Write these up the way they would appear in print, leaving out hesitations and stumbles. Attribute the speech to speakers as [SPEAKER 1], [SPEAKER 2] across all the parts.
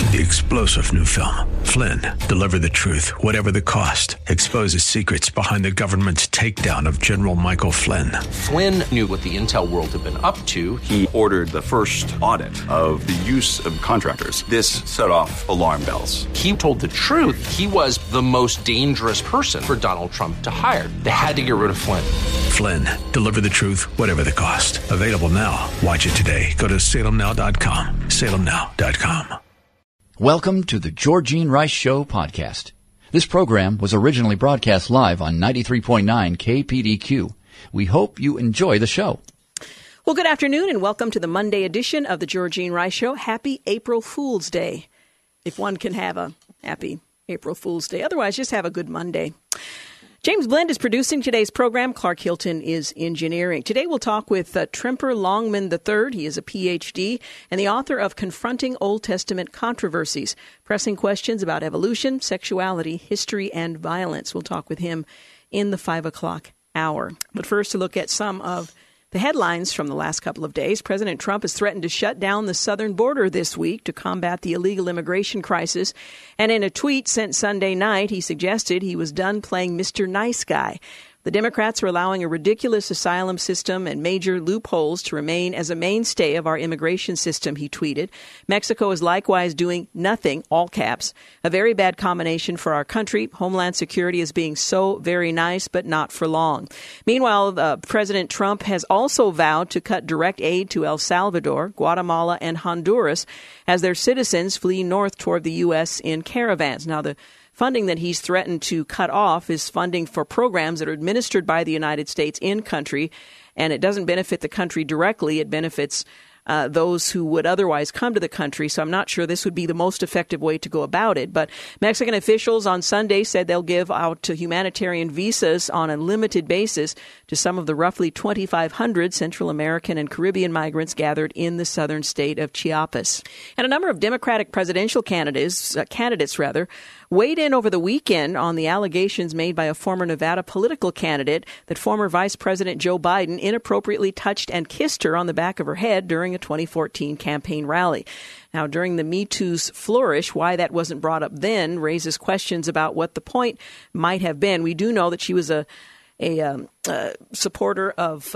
[SPEAKER 1] The explosive new film, Flynn, deliver the truth, whatever the cost, exposes secrets behind the government's takedown of General Michael Flynn.
[SPEAKER 2] Flynn knew what the intel world had been up to.
[SPEAKER 3] He ordered the first audit of the use of contractors. This set off alarm bells.
[SPEAKER 2] He told the truth. He was the most dangerous person for Donald Trump to hire. They had to get rid of Flynn.
[SPEAKER 1] Flynn, deliver the truth, whatever the cost. Available now. Watch it today. Go to salemnow.com. salemnow.com.
[SPEAKER 4] Welcome to the Georgene Rice Show podcast. This program was originally broadcast live on 93.9 KPDQ. We hope you enjoy the show.
[SPEAKER 5] Well, good afternoon and welcome to the Monday edition of the Georgene Rice Show. Happy April Fool's Day. If one can have a happy April Fool's Day. Otherwise, just have a good Monday. James Blend is producing today's program. Clark Hilton is engineering. Today we'll talk with Tremper Longman III. He is a Ph.D. and the author of Confronting Old Testament Controversies, Pressing Questions About Evolution, Sexuality, History, and Violence. We'll talk with him in the 5 o'clock hour. But first, to look at some of the headlines from the last couple of days. President Trump has threatened to shut down the southern border this week to combat the illegal immigration crisis. And in a tweet sent Sunday night, he suggested he was done playing Mr. Nice Guy. The Democrats are allowing a ridiculous asylum system and major loopholes to remain as a mainstay of our immigration system, he tweeted. Mexico is likewise doing nothing, all caps, a very bad combination for our country. Homeland Security is being so very nice, but not for long. Meanwhile, President Trump has also vowed to cut direct aid to El Salvador, Guatemala, and Honduras as their citizens flee north toward the U.S. in caravans. Now, the funding that he's threatened to cut off is funding for programs that are administered by the United States in country, and it doesn't benefit the country directly. It benefits those who would otherwise come to the country. So I'm not sure this would be the most effective way to go about it. But Mexican officials on Sunday said they'll give out humanitarian visas on a limited basis to some of the roughly 2,500 Central American and Caribbean migrants gathered in the southern state of Chiapas. And a number of Democratic presidential candidates weighed in over the weekend on the allegations made by a former Nevada political candidate that former Vice President Joe Biden inappropriately touched and kissed her on the back of her head during a 2014 campaign rally. Now, during the Me Too's flourish, why that wasn't brought up then raises questions about what the point might have been. We do know that she was a supporter of,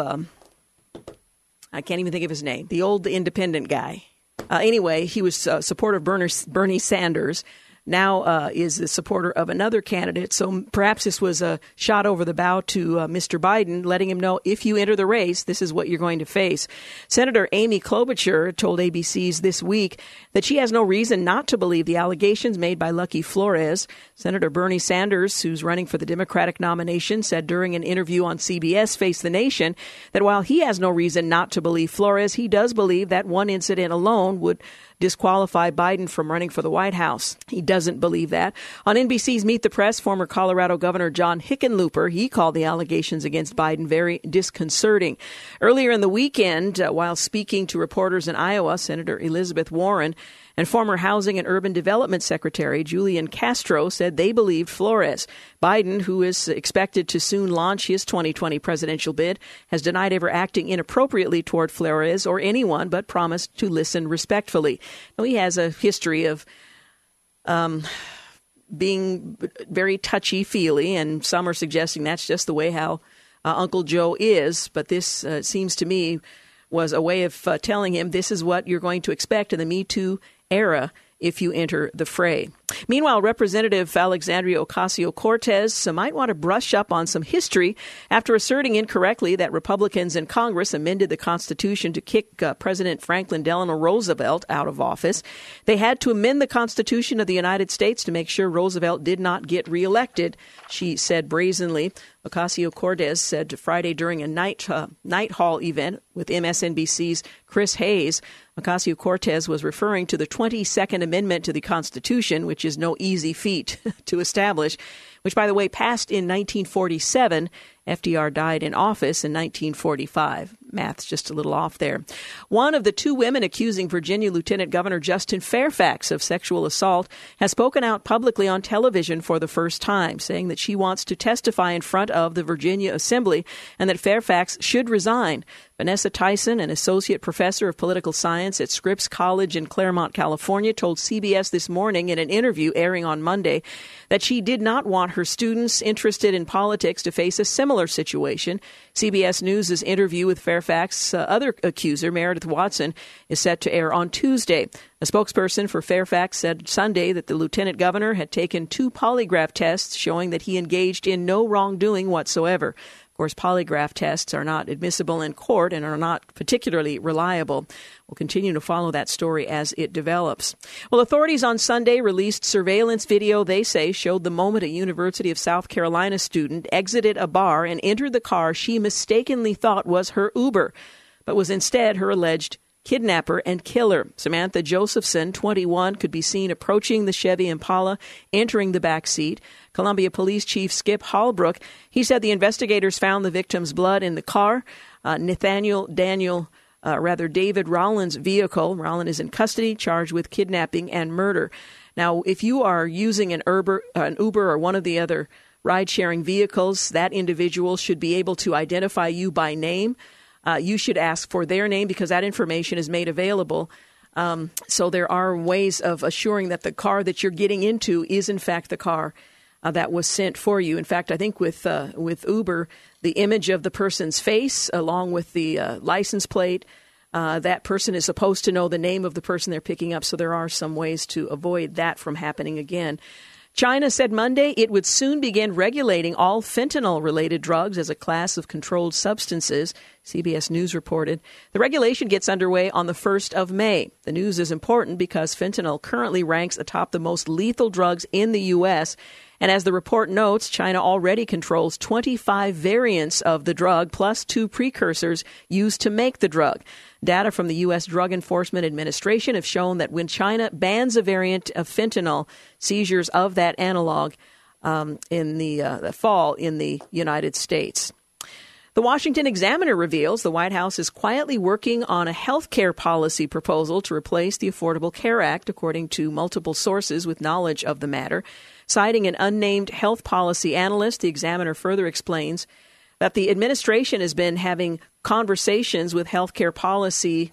[SPEAKER 5] I can't even think of his name, the old independent guy. Anyway, he was a supporter of Bernie Sanders. Now is the supporter of another candidate. So perhaps this was a shot over the bow to Mr. Biden, letting him know, if you enter the race, this is what you're going to face. Senator Amy Klobuchar told ABC's This Week that she has no reason not to believe the allegations made by Lucky Flores. Senator Bernie Sanders, who's running for the Democratic nomination, said during an interview on CBS Face the Nation that while he has no reason not to believe Flores, he does believe that one incident alone would disqualify Biden from running for the White House. He doesn't believe that. On NBC's Meet the Press, former Colorado Governor John Hickenlooper, he called the allegations against Biden very disconcerting. Earlier in the weekend, while speaking to reporters in Iowa, Senator Elizabeth Warren and former Housing and Urban Development Secretary Julian Castro said they believed Flores. Biden, who is expected to soon launch his 2020 presidential bid, has denied ever acting inappropriately toward Flores or anyone, but promised to listen respectfully. Now, he has a history of being very touchy-feely, and some are suggesting that's just the way how Uncle Joe is. But this seems to me was a way of telling him this is what you're going to expect in the Me Too era if you enter the fray. Meanwhile, Representative Alexandria Ocasio-Cortez might want to brush up on some history after asserting incorrectly that Republicans in Congress amended the Constitution to kick President Franklin Delano Roosevelt out of office. They had to amend the Constitution of the United States to make sure Roosevelt did not get reelected, she said brazenly. Ocasio-Cortez said Friday during a night hall event with MSNBC's Chris Hayes, Ocasio-Cortez was referring to the 22nd Amendment to the Constitution, which is no easy feat to establish, which, by the way, passed in 1947. FDR died in office in 1945. Math's just a little off there. One of the two women accusing Virginia Lieutenant Governor Justin Fairfax of sexual assault has spoken out publicly on television for the first time, saying that she wants to testify in front of the Virginia Assembly and that Fairfax should resign. Vanessa Tyson, an associate professor of political science at Scripps College in Claremont, California, told CBS This Morning in an interview airing on Monday that she did not want her students interested in politics to face a similar situation. CBS News' interview with Fairfax's other accuser, Meredith Watson, is set to air on Tuesday. A spokesperson for Fairfax said Sunday that the lieutenant governor had taken 2 polygraph tests showing that he engaged in no wrongdoing whatsoever. Of course, polygraph tests are not admissible in court and are not particularly reliable. We'll continue to follow that story as it develops. Well, authorities on Sunday released surveillance video they say showed the moment a University of South Carolina student exited a bar and entered the car she mistakenly thought was her Uber, but was instead her alleged kidnapper and killer. Samantha Josephson, 21, could be seen approaching the Chevy Impala, entering the back seat. Columbia Police Chief Skip Hallbrook, he said the investigators found the victim's blood in the car. David Rowland's vehicle. Rowland is in custody, charged with kidnapping and murder. Now, if you are using an Uber or one of the other ride-sharing vehicles, that individual should be able to identify you by name. You should ask for their name because that information is made available. So there are ways of assuring that the car that you're getting into is, in fact, the car that was sent for you. In fact, I think with Uber, the image of the person's face along with the license plate, that person is supposed to know the name of the person they're picking up. So there are some ways to avoid that from happening again. China said Monday it would soon begin regulating all fentanyl-related drugs as a class of controlled substances, CBS News reported. The regulation gets underway on the 1st of May. The news is important because fentanyl currently ranks atop the most lethal drugs in the U.S., and as the report notes, China already controls 25 variants of the drug, plus 2 precursors used to make the drug. Data from the U.S. Drug Enforcement Administration have shown that when China bans a variant of fentanyl, seizures of that analog in the fall in the United States. The Washington Examiner reveals the White House is quietly working on a health care policy proposal to replace the Affordable Care Act, according to multiple sources with knowledge of the matter. Citing an unnamed health policy analyst, the Examiner further explains that the administration has been having conversations with healthcare policy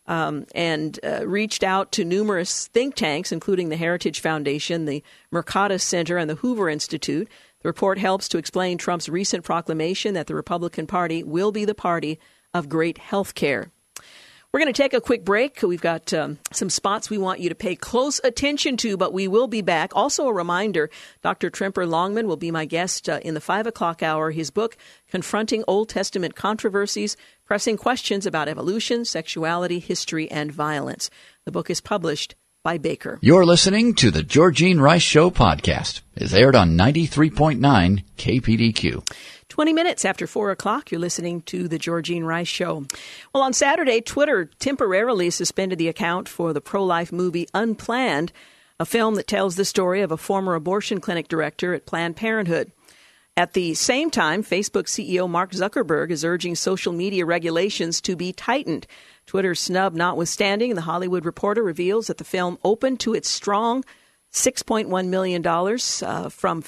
[SPEAKER 5] and reached out to numerous think tanks, including the Heritage Foundation, the Mercatus Center, and the Hoover Institute. The report helps to explain Trump's recent proclamation that the Republican Party will be the party of great health care. We're going to take a quick break. We've got some spots we want you to pay close attention to, but we will be back. Also a reminder, Dr. Tremper Longman will be my guest in the 5 o'clock hour. His book, Confronting Old Testament Controversies, Pressing Questions About Evolution, Sexuality, History, and Violence. The book is published by Baker.
[SPEAKER 4] You're listening to the Georgene Rice Show podcast. It's aired on 93.9 KPDQ.
[SPEAKER 5] 20 minutes after 4 o'clock, you're listening to the Georgene Rice Show. Well, on Saturday, Twitter temporarily suspended the account for the pro-life movie Unplanned, a film that tells the story of a former abortion clinic director at Planned Parenthood. At the same time, Facebook CEO Mark Zuckerberg is urging social media regulations to be tightened. Twitter's snub notwithstanding, The Hollywood Reporter reveals that the film opened to its strong $6.1 million from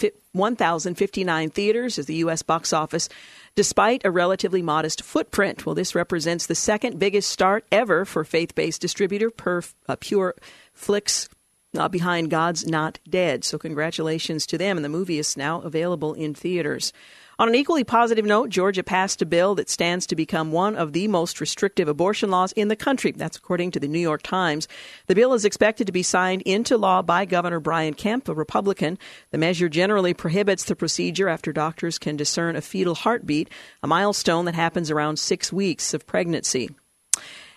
[SPEAKER 5] 1,059 theaters as the U.S. box office, despite a relatively modest footprint. Well, this represents the second biggest start ever for faith-based distributor Pure Flix, behind God's Not Dead. So congratulations to them, and the movie is now available in theaters. On an equally positive note, Georgia passed a bill that stands to become one of the most restrictive abortion laws in the country. That's according to the New York Times. The bill is expected to be signed into law by Governor Brian Kemp, a Republican. The measure generally prohibits the procedure after doctors can discern a fetal heartbeat, a milestone that happens around 6 weeks of pregnancy.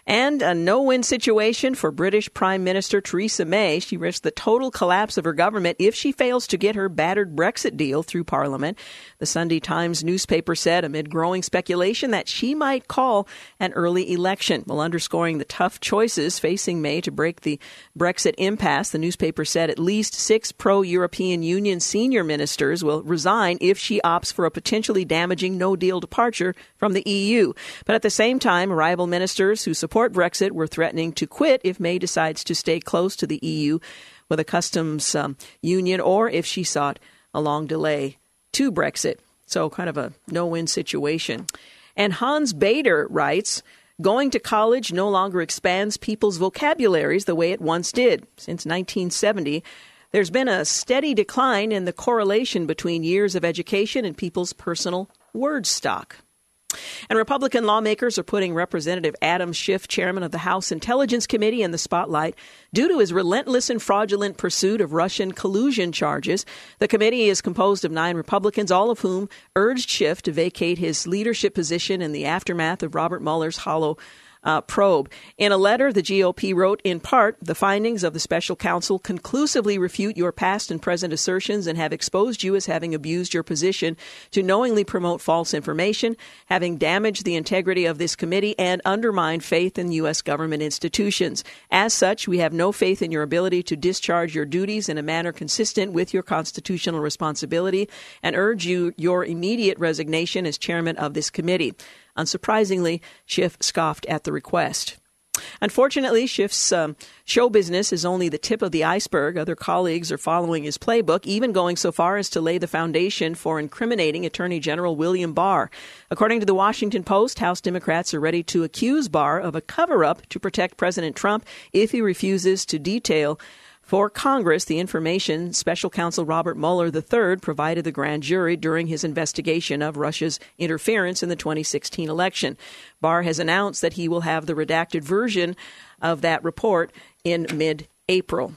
[SPEAKER 5] And a no-win situation for British Prime Minister Theresa May. She risks the total collapse of her government if she fails to get her battered Brexit deal through Parliament. The Sunday Times newspaper said amid growing speculation that she might call an early election. While underscoring the tough choices facing May to break the Brexit impasse, the newspaper said at least 6 pro-European Union senior ministers will resign if she opts for a potentially damaging no-deal departure from the EU. But at the same time, rival ministers who support Brexit were threatening to quit if May decides to stay close to the EU with a customs union, or if she sought a long delay to Brexit. So kind of a no-win situation. And Hans Bader writes, going to college no longer expands people's vocabularies the way it once did. Since 1970, there's been a steady decline in the correlation between years of education and people's personal word stock. And Republican lawmakers are putting Representative Adam Schiff, chairman of the House Intelligence Committee, in the spotlight due to his relentless and fraudulent pursuit of Russian collusion charges. The committee is composed of 9 Republicans, all of whom urged Schiff to vacate his leadership position in the aftermath of Robert Mueller's hollow probe. In a letter, the GOP wrote, in part, the findings of the special counsel conclusively refute your past and present assertions and have exposed you as having abused your position to knowingly promote false information, having damaged the integrity of this committee and undermined faith in U.S. government institutions. As such, we have no faith in your ability to discharge your duties in a manner consistent with your constitutional responsibility and urge your immediate resignation as chairman of this committee. Unsurprisingly, Schiff scoffed at the request. Unfortunately, Schiff's show business is only the tip of the iceberg. Other colleagues are following his playbook, even going so far as to lay the foundation for incriminating Attorney General William Barr. According to the Washington Post, House Democrats are ready to accuse Barr of a cover-up to protect President Trump if he refuses to detail for Congress the information Special Counsel Robert Mueller III provided the grand jury during his investigation of Russia's interference in the 2016 election. Barr has announced that he will have the redacted version of that report in mid-April.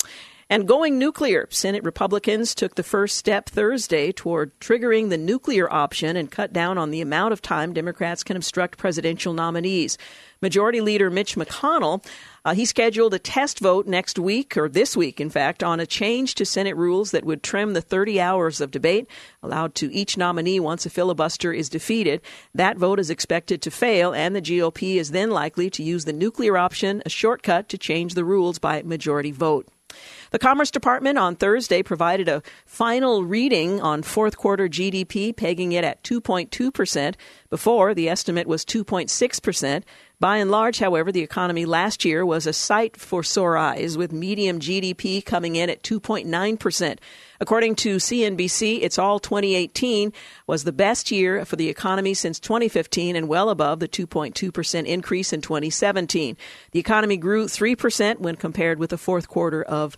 [SPEAKER 5] And going nuclear, Senate Republicans took the first step Thursday toward triggering the nuclear option and cut down on the amount of time Democrats can obstruct presidential nominees. Majority Leader Mitch McConnell, he scheduled a test vote next week, or this week, in fact, on a change to Senate rules that would trim the 30 hours of debate allowed to each nominee once a filibuster is defeated. That vote is expected to fail, and the GOP is then likely to use the nuclear option, a shortcut to change the rules by majority vote. The Commerce Department on Thursday provided a final reading on fourth quarter GDP, pegging it at 2.2%. Before, the estimate was 2.6%. By and large, however, the economy last year was a sight for sore eyes, with median GDP coming in at 2.9%. According to CNBC, it's all 2018 was the best year for the economy since 2015 and well above the 2.2% increase in 2017. The economy grew 3% when compared with the fourth quarter of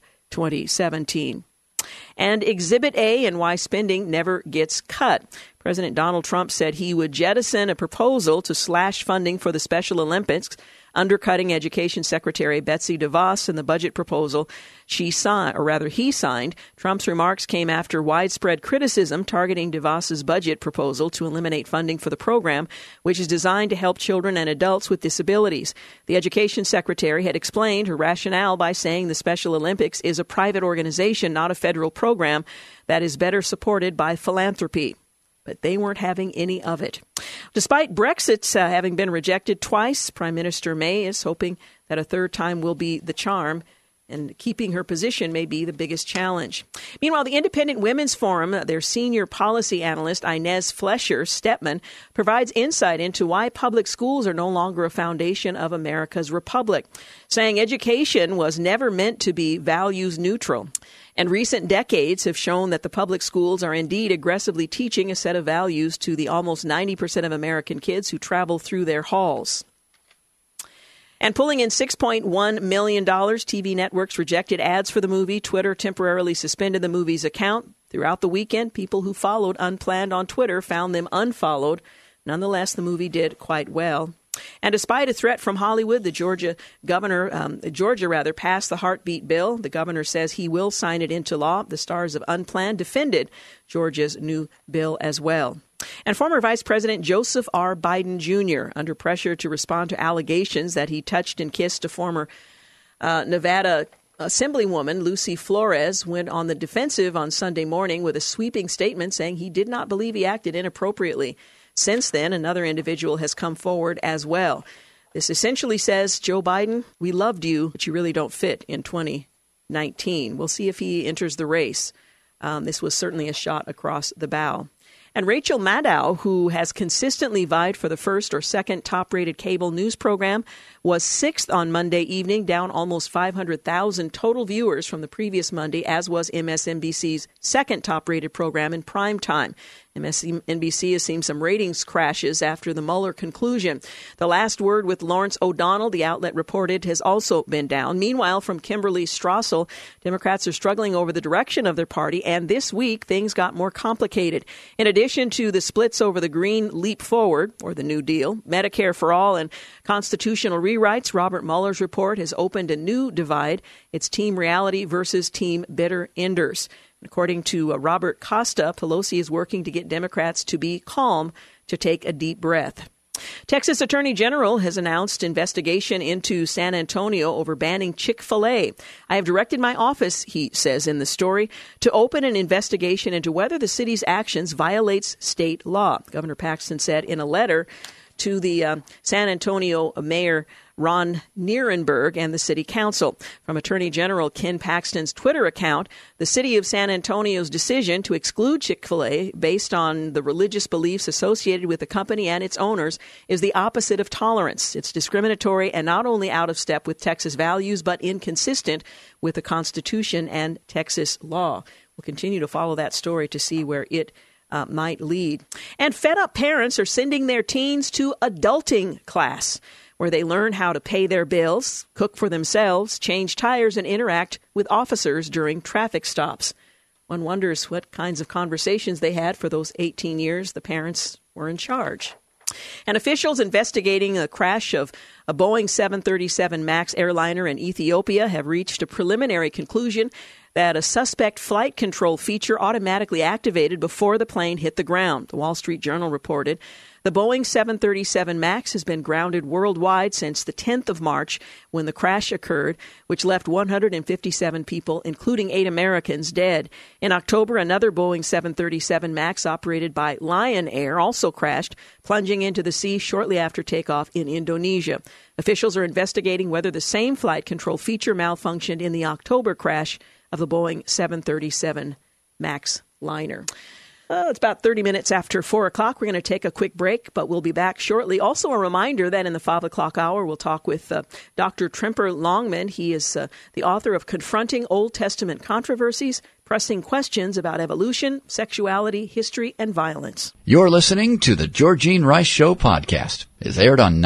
[SPEAKER 5] 2017. And Exhibit A and why spending never gets cut. President Donald Trump said he would jettison a proposal to slash funding for the Special Olympics, undercutting Education Secretary Betsy DeVos in the budget proposal he signed. Trump's remarks came after widespread criticism targeting DeVos's budget proposal to eliminate funding for the program, which is designed to help children and adults with disabilities. The Education Secretary had explained her rationale by saying the Special Olympics is a private organization, not a federal program that is better supported by philanthropy. But they weren't having any of it. Despite Brexit having been rejected twice, Prime Minister May is hoping that a third time will be the charm, and keeping her position may be the biggest challenge. Meanwhile, the Independent Women's Forum, their senior policy analyst, Inez Fletcher-Stettman, provides insight into why public schools are no longer a foundation of America's republic, saying education was never meant to be values neutral. And recent decades have shown that the public schools are indeed aggressively teaching a set of values to the almost 90% of American kids who travel through their halls. And pulling in $6.1 million, TV networks rejected ads for the movie. Twitter temporarily suspended the movie's account. Throughout the weekend, people who followed Unplanned on Twitter found them unfollowed. Nonetheless, the movie did quite well. And despite a threat from Hollywood, the Georgia passed the heartbeat bill. The governor says he will sign it into law. The stars of Unplanned defended Georgia's new bill as well. And former Vice President Joseph R. Biden Jr., under pressure to respond to allegations that he touched and kissed a former Nevada Assemblywoman Lucy Flores, went on the defensive on Sunday morning with a sweeping statement saying he did not believe he acted inappropriately. Since then, another individual has come forward as well. This essentially says, Joe Biden, we loved you, but you really don't fit in 2019. We'll see if he enters the race. This was certainly a shot across the bow. And Rachel Maddow, who has consistently vied for the first or second top-rated cable news program, was sixth on Monday evening, down almost 500,000 total viewers from the previous Monday, as was MSNBC's second top-rated program in prime time. MSNBC has seen some ratings crashes after the Mueller conclusion. The last word with Lawrence O'Donnell, the outlet reported, has also been down. Meanwhile, from Kimberly Strassel, Democrats are struggling over the direction of their party, and this week things got more complicated. In addition to the splits over the Green Leap Forward, or the New Deal, Medicare for All, and constitutional rewrites, Robert Mueller's report has opened a new divide. It's Team Reality versus Team Bitter Enders. According to Robert Costa, Pelosi is working to get Democrats to be calm, to take a deep breath. Texas Attorney General has announced investigation into San Antonio over banning Chick-fil-A. I have directed my office, he says in the story, to open an investigation into whether the city's actions violates state law. Governor Paxton said in a letter to the San Antonio mayor, Ron Nierenberg, and the city council. From Attorney General Ken Paxton's Twitter account, the city of San Antonio's decision to exclude Chick-fil-A based on the religious beliefs associated with the company and its owners is the opposite of tolerance. It's discriminatory and not only out of step with Texas values, but inconsistent with the Constitution and Texas law. We'll continue to follow that story to see where it might lead. And fed-up parents are sending their teens to adulting class, where they learn how to pay their bills, cook for themselves, change tires, and interact with officers during traffic stops. One wonders what kinds of conversations they had for those 18 years the parents were in charge. And officials investigating the crash of a Boeing 737 MAX airliner in Ethiopia have reached a preliminary conclusion that a suspect flight control feature automatically activated before the plane hit the ground. The Wall Street Journal reported the Boeing 737 MAX has been grounded worldwide since the 10th of March when the crash occurred, which left 157 people, including 8 Americans, dead. In October, another Boeing 737 MAX operated by Lion Air also crashed, plunging into the sea shortly after takeoff in Indonesia. Officials are investigating whether the same flight control feature malfunctioned in the October crash of the Boeing 737 MAX liner. It's about 30 minutes after 4 o'clock. We're going to take a quick break, but we'll be back shortly. Also, a reminder that in the 5 o'clock hour, we'll talk with Dr. Tremper Longman. He is the author of Confronting Old Testament Controversies, Pressing Questions About Evolution, Sexuality, History, and Violence.
[SPEAKER 4] You're listening to the Georgene Rice Show podcast. It's aired on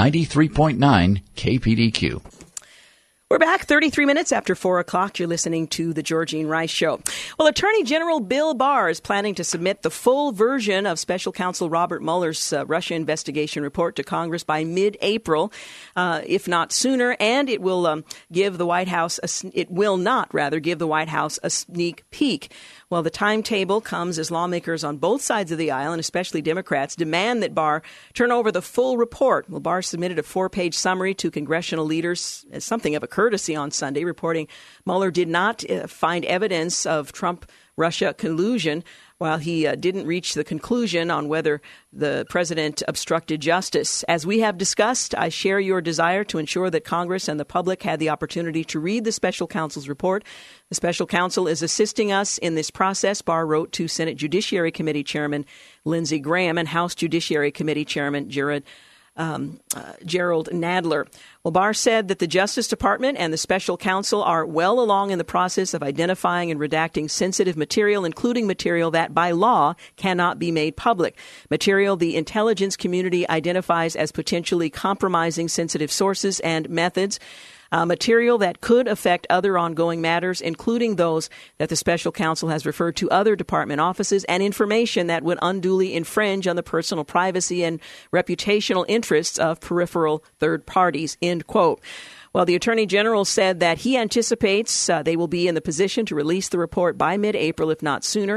[SPEAKER 4] 93.9 KPDQ.
[SPEAKER 5] We're back 33 minutes after 4 o'clock. You're listening to The Georgene Rice Show. Well, Attorney General Bill Barr is planning to submit the full version of Special Counsel Robert Mueller's Russia investigation report to Congress by mid-April, if not sooner, and it will give the White House it will not give the White House a sneak peek. Well, the timetable comes as lawmakers on both sides of the aisle, and especially Democrats, demand that Barr turn over the full report. Well, Barr submitted a 4-page summary to congressional leaders as something of a courtesy on Sunday, reporting Mueller did not find evidence of Trump-Russia collusion, while he didn't reach the conclusion on whether the president obstructed justice. As we have discussed, I share your desire to ensure that Congress and the public had the opportunity to read the special counsel's report. The special counsel is assisting us in this process, Barr wrote to Senate Judiciary Committee Chairman Lindsey Graham and House Judiciary Committee Chairman Gerald Nadler. Well, Barr said that the Justice Department and the special counsel are well along in the process of identifying and redacting sensitive material, including material that by law cannot be made public. Material the intelligence community identifies as potentially compromising sensitive sources and methods. Material that could affect other ongoing matters, including those that the special counsel has referred to other department offices, and information that would unduly infringe on the personal privacy and reputational interests of peripheral third parties, end quote. Well, the Attorney General said that he anticipates they will be in the position to release the report by mid-April, if not sooner.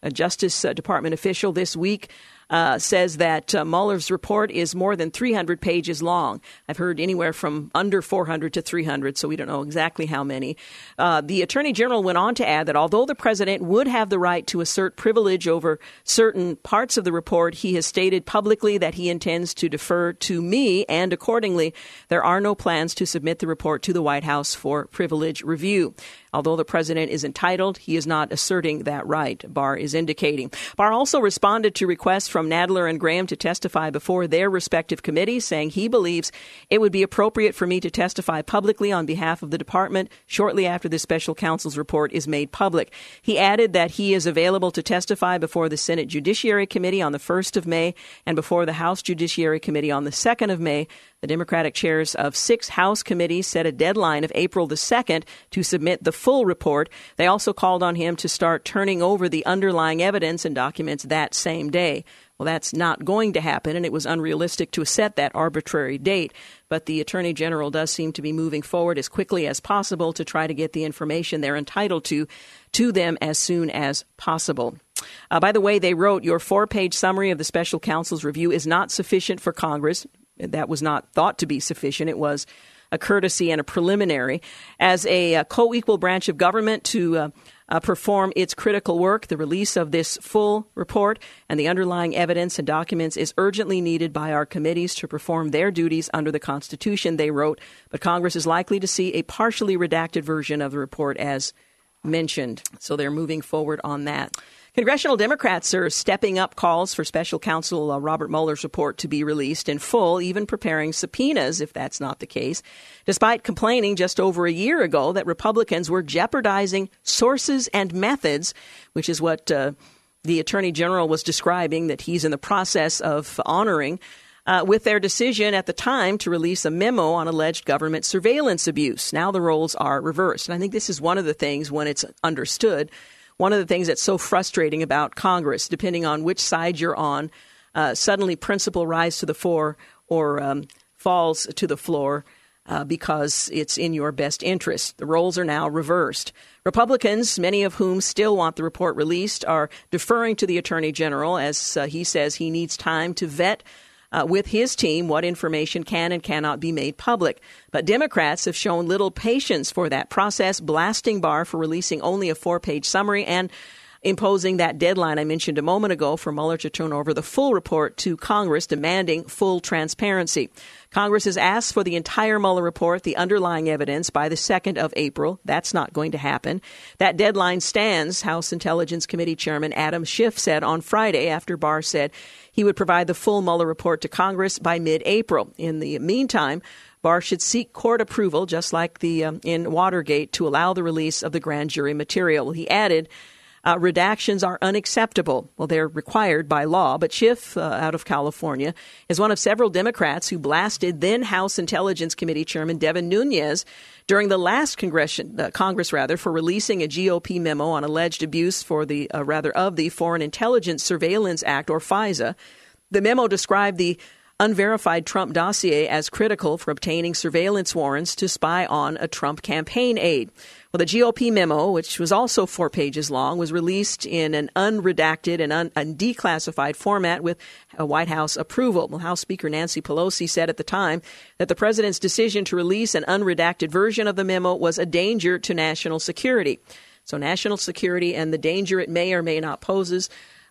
[SPEAKER 5] A Justice Department official this week says that Mueller's report is more than 300 pages long. I've heard anywhere from under 400 to 300, so we don't know exactly how many. The Attorney General went on to add that although the president would have the right to assert privilege over certain parts of the report, he has stated publicly that he intends to defer to me, and accordingly, there are no plans to submit the report to the White House for privilege review. Although the president is entitled, he is not asserting that right, Barr is indicating. Barr also responded to requests from Nadler and Graham to testify before their respective committees, saying he believes it would be appropriate for me to testify publicly on behalf of the department shortly after the special counsel's report is made public. He added that he is available to testify before the Senate Judiciary Committee on the 1st of May and before the House Judiciary Committee on the 2nd of May. The Democratic chairs of 6 House committees set a deadline of April the 2nd to submit the full report. They also called on him to start turning over the underlying evidence and documents that same day. Well, that's not going to happen, and it was unrealistic to set that arbitrary date. But the Attorney General does seem to be moving forward as quickly as possible to try to get the information they're entitled to them as soon as possible. By the way, they wrote, your 4-page summary of the special counsel's review is not sufficient for Congress. That was not thought to be sufficient. It was a courtesy and a preliminary. As a co-equal branch of government to perform its critical work, the release of this full report and the underlying evidence and documents is urgently needed by our committees to perform their duties under the Constitution, they wrote. But Congress is likely to see a partially redacted version of the report as mentioned. So they're moving forward on that. Congressional Democrats are stepping up calls for special counsel Robert Mueller's report to be released in full, even preparing subpoenas if that's not the case, despite complaining just over a year ago that Republicans were jeopardizing sources and methods, which is what the Attorney General was describing that he's in the process of honoring with their decision at the time to release a memo on alleged government surveillance abuse. Now the roles are reversed. And I think this is one of the things, when it's understood, one of the things that's so frustrating about Congress, depending on which side you're on, suddenly principle rise to the fore or falls to the floor because it's in your best interest. The roles are now reversed. Republicans, many of whom still want the report released, are deferring to the Attorney General as he says he needs time to vet with his team what information can and cannot be made public. But Democrats have shown little patience for that process, blasting Barr for releasing only a 4-page summary and imposing that deadline I mentioned a moment ago for Mueller to turn over the full report to Congress, demanding full transparency. Congress has asked for the entire Mueller report, the underlying evidence, by the 2nd of April. That's not going to happen. That deadline stands, House Intelligence Committee Chairman Adam Schiff said on Friday after Barr said he would provide the full Mueller report to Congress by mid-April. In the meantime, Barr should seek court approval, just like in Watergate, to allow the release of the grand jury material. He added, redactions are unacceptable. Well, they're required by law, but Schiff, out of California, is one of several Democrats who blasted then House Intelligence Committee Chairman Devin Nunes during the last Congress for releasing a GOP memo on alleged abuse of the Foreign Intelligence Surveillance Act, or FISA. The memo described the unverified Trump dossier as critical for obtaining surveillance warrants to spy on a Trump campaign aide. Well, the GOP memo, which was also 4 pages long, was released in an unredacted and declassified format with a White House approval. Well, House Speaker Nancy Pelosi said at the time that the president's decision to release an unredacted version of the memo was a danger to national security. So national security and the danger it may or may not pose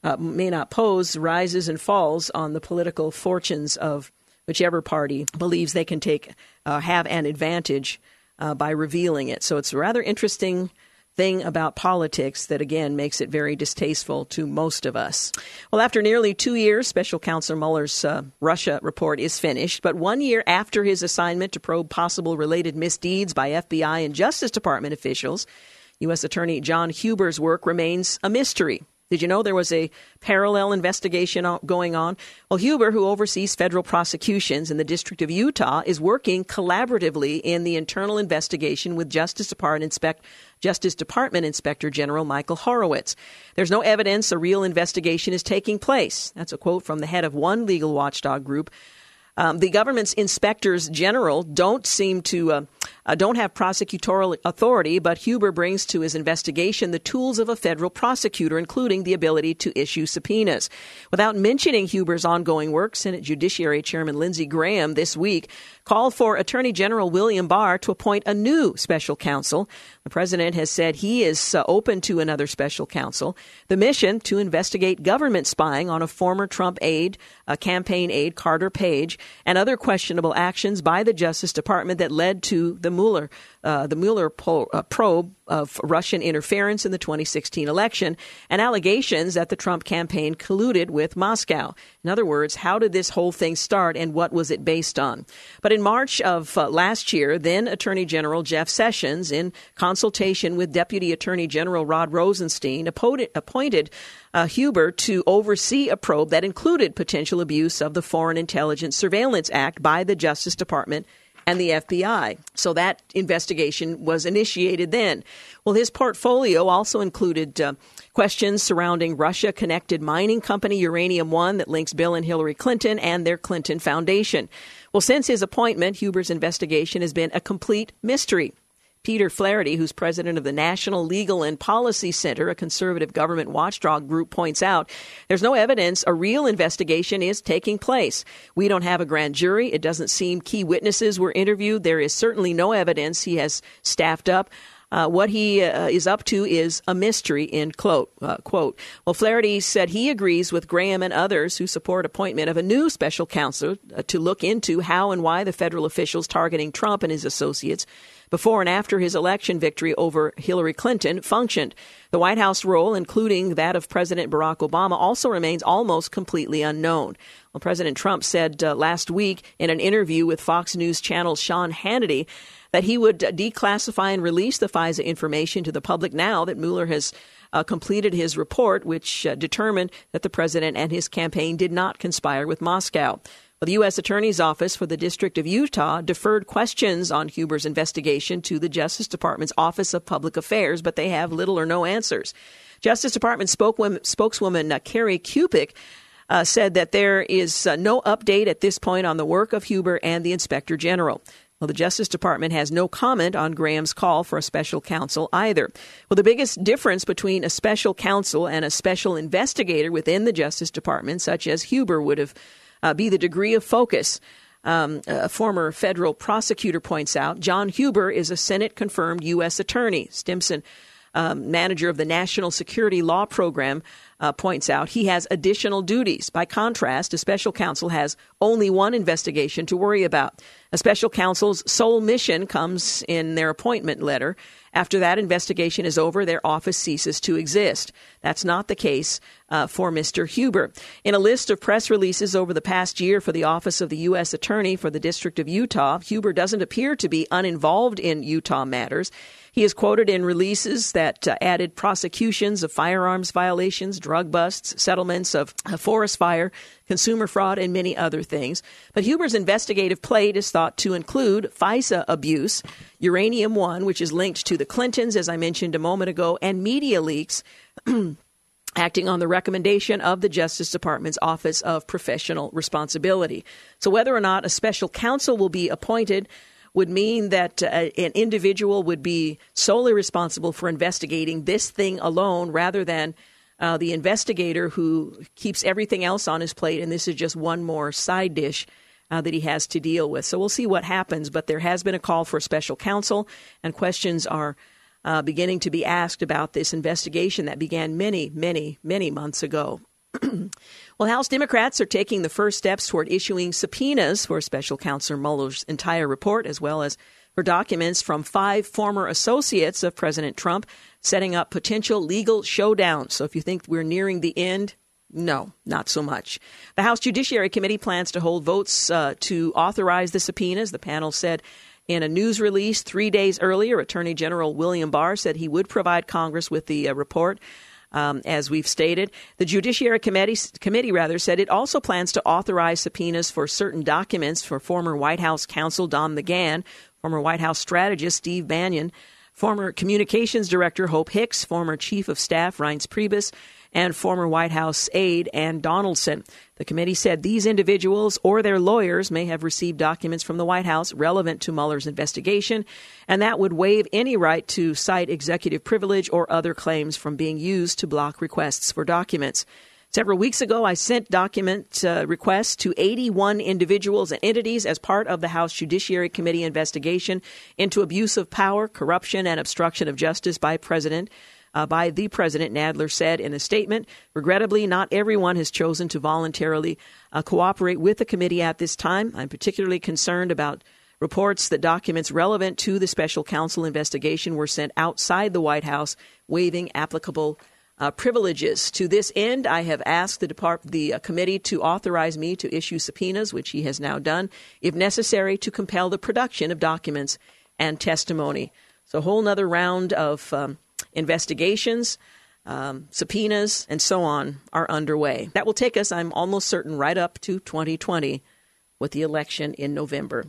[SPEAKER 5] rises and falls on the political fortunes of whichever party believes they can have an advantage by revealing it. So it's a rather interesting thing about politics that, again, makes it very distasteful to most of us. Well, after nearly 2 years, Special Counsel Mueller's Russia report is finished. But 1 year after his assignment to probe possible related misdeeds by FBI and Justice Department officials, U.S. Attorney John Huber's work remains a mystery. Did you know there was a parallel investigation going on? Well, Huber, who oversees federal prosecutions in the District of Utah, is working collaboratively in the internal investigation with Justice Department Inspector General Michael Horowitz. There's no evidence a real investigation is taking place. That's a quote from the head of one legal watchdog group The government's inspectors general don't seem to don't have prosecutorial authority, but Huber brings to his investigation the tools of a federal prosecutor, including the ability to issue subpoenas. Without mentioning Huber's ongoing work, Senate Judiciary Chairman Lindsey Graham this week called for Attorney General William Barr to appoint a new special counsel. The president has said he is open to another special counsel. The mission to investigate government spying on a former Trump aide, campaign aide Carter Page, and other questionable actions by the Justice Department that led to the Mueller probe of Russian interference in the 2016 election and allegations that the Trump campaign colluded with Moscow. In other words, how did this whole thing start and what was it based on? But in March of last year, then Attorney General Jeff Sessions, in consultation with Deputy Attorney General Rod Rosenstein, appointed Huber to oversee a probe that included potential abuse of the Foreign Intelligence Surveillance Act by the Justice Department and the FBI. So that investigation was initiated then. Well, his portfolio also included questions surrounding Russia-connected mining company Uranium One that links Bill and Hillary Clinton and their Clinton Foundation. Well, since his appointment, Huber's investigation has been a complete mystery. Peter Flaherty, who's president of the National Legal and Policy Center, a conservative government watchdog group, points out there's no evidence a real investigation is taking place. We don't have a grand jury. It doesn't seem key witnesses were interviewed. There is certainly no evidence he has staffed up. What he is up to is a mystery, end quote. Well, Flaherty said he agrees with Graham and others who support appointment of a new special counsel to look into how and why the federal officials targeting Trump and his associates before and after his election victory over Hillary Clinton functioned. The White House role, including that of President Barack Obama, also remains almost completely unknown. Well, President Trump said last week in an interview with Fox News Channel's Sean Hannity that he would declassify and release the FISA information to the public now that Mueller has completed his report, which determined that the president and his campaign did not conspire with Moscow. Well, the U.S. Attorney's Office for the District of Utah deferred questions on Huber's investigation to the Justice Department's Office of Public Affairs, but they have little or no answers. Justice Department spokeswoman Carrie Kupic said that there is no update at this point on the work of Huber and the Inspector General. Well, the Justice Department has no comment on Graham's call for a special counsel either. Well, the biggest difference between a special counsel and a special investigator within the Justice Department, such as Huber, would have be the degree of focus. A former federal prosecutor points out John Huber is a Senate-confirmed U.S. attorney. Stimson, manager of the National Security Law Program, points out he has additional duties. By contrast, a special counsel has only one investigation to worry about. A special counsel's sole mission comes in their appointment letter. After that investigation is over, their office ceases to exist. That's not the case for Mr. Huber. In a list of press releases over the past year for the Office of the U.S. Attorney for the District of Utah, Huber doesn't appear to be uninvolved in Utah matters. He is quoted in releases that added prosecutions of firearms violations, drug busts, settlements of forest fire, consumer fraud, and many other things. But Huber's investigative plate is thought to include FISA abuse, Uranium One, which is linked to the Clintons, as I mentioned a moment ago, and media leaks acting on the recommendation of the Justice Department's Office of Professional Responsibility. So whether or not a special counsel will be appointed would mean that an individual would be solely responsible for investigating this thing alone rather than the investigator who keeps everything else on his plate. And this is just one more side dish that he has to deal with. So we'll see what happens. But there has been a call for a special counsel, and questions are beginning to be asked about this investigation that began many, many, many months ago. Well, House Democrats are taking the first steps toward issuing subpoenas for Special Counsel Mueller's entire report, as well as for documents from 5 former associates of President Trump, setting up potential legal showdowns. So if you think we're nearing the end, no, not so much. The House Judiciary Committee plans to hold votes to authorize the subpoenas. The panel said in a news release 3 days earlier, Attorney General William Barr said he would provide Congress with the report. As we've stated, the Judiciary Committee said it also plans to authorize subpoenas for certain documents for former White House counsel Don McGahn, former White House strategist Steve Bannon, former Communications Director Hope Hicks, former Chief of Staff Reince Priebus, and former White House aide Ann Donaldson. The committee said these individuals or their lawyers may have received documents from the White House relevant to Mueller's investigation, and that would waive any right to cite executive privilege or other claims from being used to block requests for documents. Several weeks ago, I sent document requests to 81 individuals and entities as part of the House Judiciary Committee investigation into abuse of power, corruption, and obstruction of justice by the President, Nadler said in a statement. Regrettably, not everyone has chosen to voluntarily cooperate with the committee at this time. I'm particularly concerned about reports that documents relevant to the special counsel investigation were sent outside the White House, waiving applicable privileges. To this end, I have asked the committee to authorize me to issue subpoenas, which he has now done, if necessary, to compel the production of documents and testimony. So a whole nother round of investigations, subpoenas, and so on are underway. That will take us, I'm almost certain, right up to 2020 with the election in November.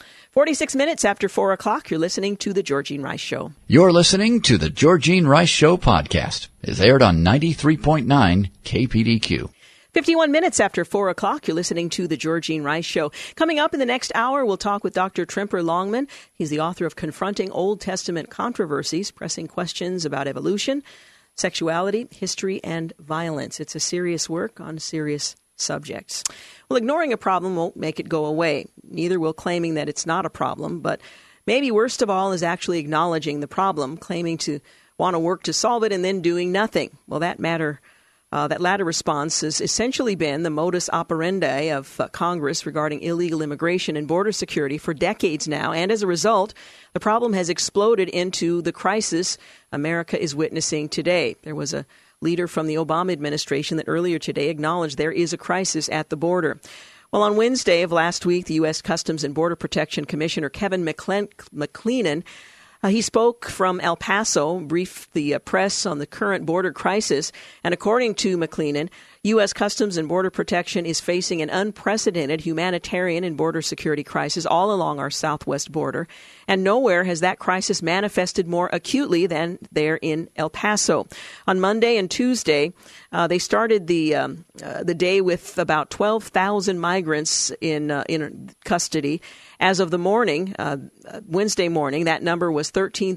[SPEAKER 5] 46 minutes after 4 o'clock, you're listening to The Georgene Rice Show.
[SPEAKER 4] You're listening to The Georgene Rice Show podcast. It's aired on 93.9 KPDQ.
[SPEAKER 5] 51 minutes after 4 o'clock, you're listening to The Georgene Rice Show. Coming up in the next hour, we'll talk with Dr. Tremper Longman. He's the author of Confronting Old Testament Controversies, pressing questions about evolution, sexuality, history, and violence. It's a serious work on serious subjects. Well, ignoring a problem won't make it go away. Neither will claiming that it's not a problem, but maybe worst of all is actually acknowledging the problem, claiming to want to work to solve it and then doing nothing. Well, that latter response has essentially been the modus operandi of Congress regarding illegal immigration and border security for decades now. And as a result, the problem has exploded into the crisis America is witnessing today. There was a leader from the Obama administration that earlier today acknowledged there is a crisis at the border. Well, on Wednesday of last week, the U.S. Customs and Border Protection Commissioner Kevin McCleenan, he spoke from El Paso, briefed the press on the current border crisis. And according to McCleenan, U.S. Customs and Border Protection is facing an unprecedented humanitarian and border security crisis all along our southwest border. And nowhere has that crisis manifested more acutely than there in El Paso. On Monday and Tuesday, they started the day with about 12,000 migrants in custody. As of the morning, Wednesday morning, that number was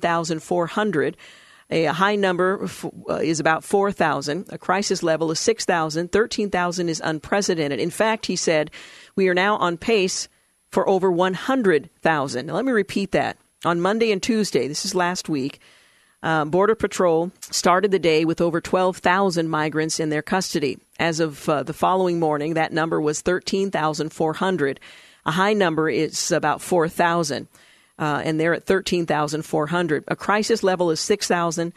[SPEAKER 5] 13,400. A high number is about 4,000. A crisis level is 6,000. 13,000 is unprecedented. In fact, he said, we are now on pace for over 100,000. Now, let me repeat that. On Monday and Tuesday, this is last week, Border Patrol started the day with over 12,000 migrants in their custody. As of the following morning, that number was 13,400. A high number is about 4,000. And they're at 13,400. A crisis level is 6,000.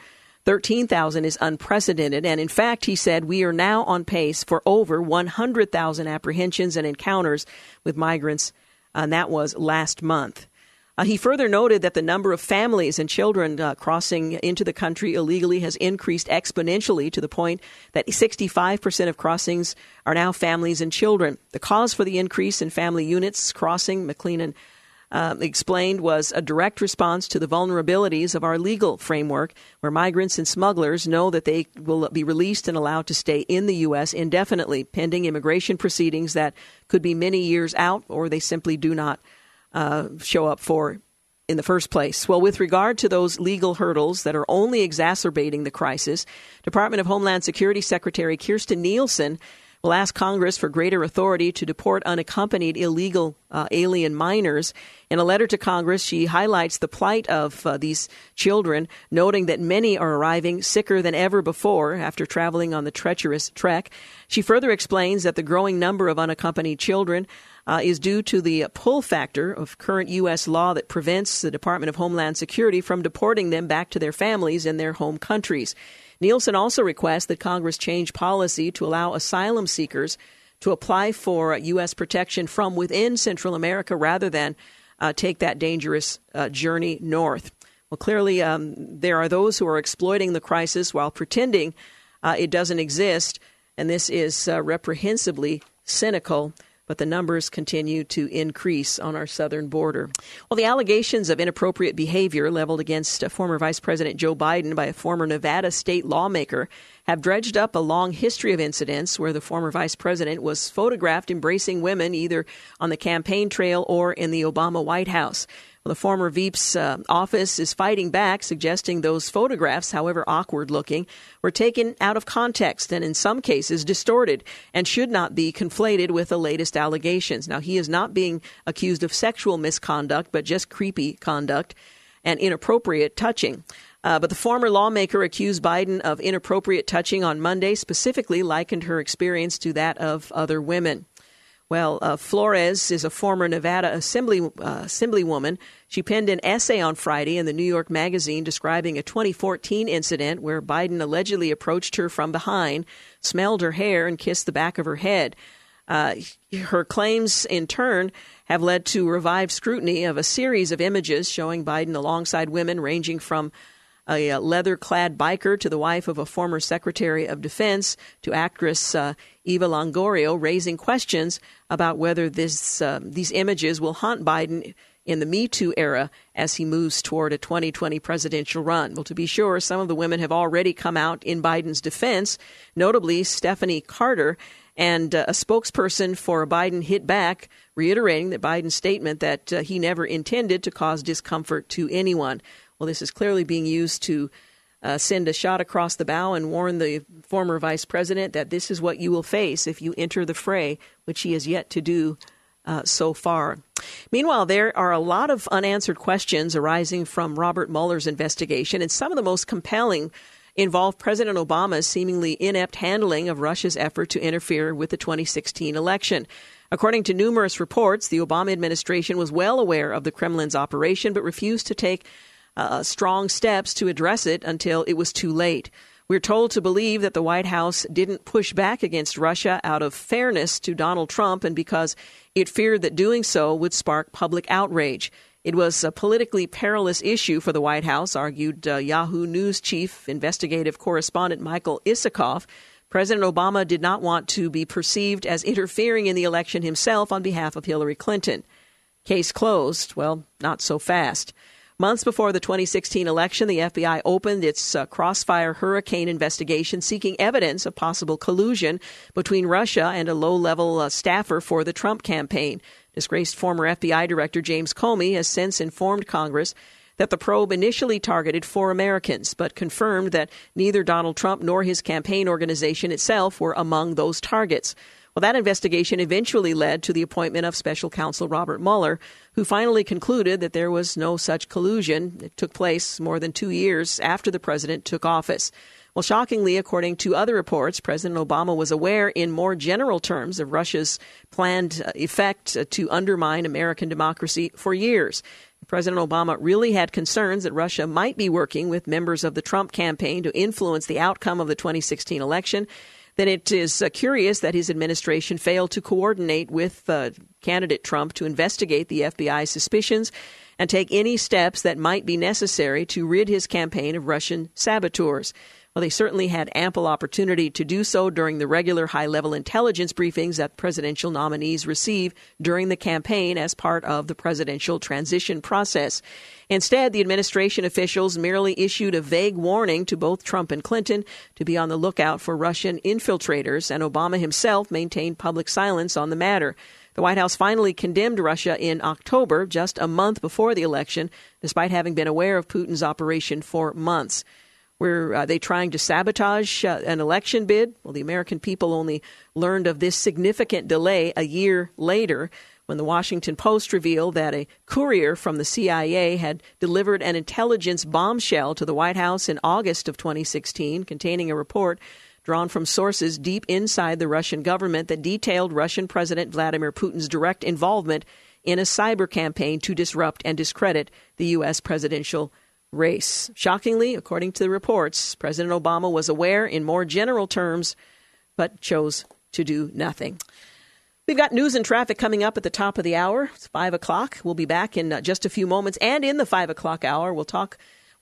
[SPEAKER 5] 13,000 is unprecedented. And in fact, he said, we are now on pace for over 100,000 apprehensions and encounters with migrants. And that was last month. He further noted that the number of families and children crossing into the country illegally has increased exponentially to the point that 65% of crossings are now families and children. The cause for the increase in family units crossing, McCleenan explained, was a direct response to the vulnerabilities of our legal framework, where migrants and smugglers know that they will be released and allowed to stay in the U.S. indefinitely, pending immigration proceedings that could be many years out, or they simply do not show up for in the first place. Well, with regard to those legal hurdles that are only exacerbating the crisis, Department of Homeland Security Secretary Kirstjen Nielsen will ask Congress for greater authority to deport unaccompanied illegal alien minors. In a letter to Congress, she highlights the plight of these children, noting that many are arriving sicker than ever before after traveling on the treacherous trek. She further explains that the growing number of unaccompanied children is due to the pull factor of current U.S. law that prevents the Department of Homeland Security from deporting them back to their families in their home countries. Nielsen also requests that Congress change policy to allow asylum seekers to apply for U.S. protection from within Central America rather than take that dangerous journey north. Well, clearly, there are those who are exploiting the crisis while pretending it doesn't exist, and this is reprehensibly cynical but the numbers continue to increase on our southern border. Well, the allegations of inappropriate behavior leveled against former Vice President Joe Biden by a former Nevada state lawmaker have dredged up a long history of incidents where the former vice president was photographed embracing women either on the campaign trail or in the Obama White House. Well, the former Veep's office is fighting back, suggesting those photographs, however awkward looking, were taken out of context and in some cases distorted and should not be conflated with the latest allegations. Now, he is not being accused of sexual misconduct, but just creepy conduct and inappropriate touching. But the former lawmaker accused Biden of inappropriate touching on Monday, specifically likened her experience to that of other women. Well, Flores is a former Nevada assemblywoman. She penned an essay on Friday in the New York Magazine describing a 2014 incident where Biden allegedly approached her from behind, smelled her hair, and kissed the back of her head. Her claims, in turn, have led to revived scrutiny of a series of images showing Biden alongside women ranging from a leather-clad biker to the wife of a former Secretary of Defense to actress Eva Longoria, raising questions about whether these images will haunt Biden in the Me Too era as he moves toward a 2020 presidential run. Well, to be sure, some of the women have already come out in Biden's defense, notably Stephanie Carter, and a spokesperson for Biden hit back, reiterating that Biden's statement that he never intended to cause discomfort to anyone. Well, this is clearly being used to send a shot across the bow and warn the former vice president that this is what you will face if you enter the fray, which he has yet to do so far. Meanwhile, there are a lot of unanswered questions arising from Robert Mueller's investigation, and some of the most compelling involve President Obama's seemingly inept handling of Russia's effort to interfere with the 2016 election. According to numerous reports, the Obama administration was well aware of the Kremlin's operation, but refused to take strong steps to address it until it was too late. We're told to believe that the White House didn't push back against Russia out of fairness to Donald Trump and because it feared that doing so would spark public outrage. It was a politically perilous issue for the White House, argued Yahoo News chief investigative correspondent Michael Isikoff. President Obama did not want to be perceived as interfering in the election himself on behalf of Hillary Clinton. Case closed. Well, not so fast. Months before the 2016 election, the FBI opened its Crossfire Hurricane investigation seeking evidence of possible collusion between Russia and a low-level staffer for the Trump campaign. Disgraced former FBI Director James Comey has since informed Congress that the probe initially targeted 4 Americans, but confirmed that neither Donald Trump nor his campaign organization itself were among those targets. Well, that investigation eventually led to the appointment of Special Counsel Robert Mueller, who finally concluded that there was no such collusion. It took place more than 2 years after the president took office. Well, shockingly, according to other reports, President Obama was aware in more general terms of Russia's planned effect to undermine American democracy for years. President Obama really had concerns that Russia might be working with members of the Trump campaign to influence the outcome of the 2016 election. Then it is curious that his administration failed to coordinate with candidate Trump to investigate the FBI's suspicions and take any steps that might be necessary to rid his campaign of Russian saboteurs. Well, they certainly had ample opportunity to do so during the regular high-level intelligence briefings that presidential nominees receive during the campaign as part of the presidential transition process. Instead, the administration officials merely issued a vague warning to both Trump and Clinton to be on the lookout for Russian infiltrators, and Obama himself maintained public silence on the matter. The White House finally condemned Russia in October, just a month before the election, despite having been aware of Putin's operation for months. Were they trying to sabotage an election bid? Well, the American people only learned of this significant delay a year later when the Washington Post revealed that a courier from the CIA had delivered an intelligence bombshell to the White House in August of 2016 containing a report drawn from sources deep inside the Russian government that detailed Russian President Vladimir Putin's direct involvement in a cyber campaign to disrupt and discredit the U.S. presidential race. Shockingly, according to the reports, President Obama was aware in more general terms, but chose to do nothing. We've got news and traffic coming up at the top of the hour. It's 5 o'clock. We'll be back in just a few moments. And in the 5 o'clock hour, we'll talk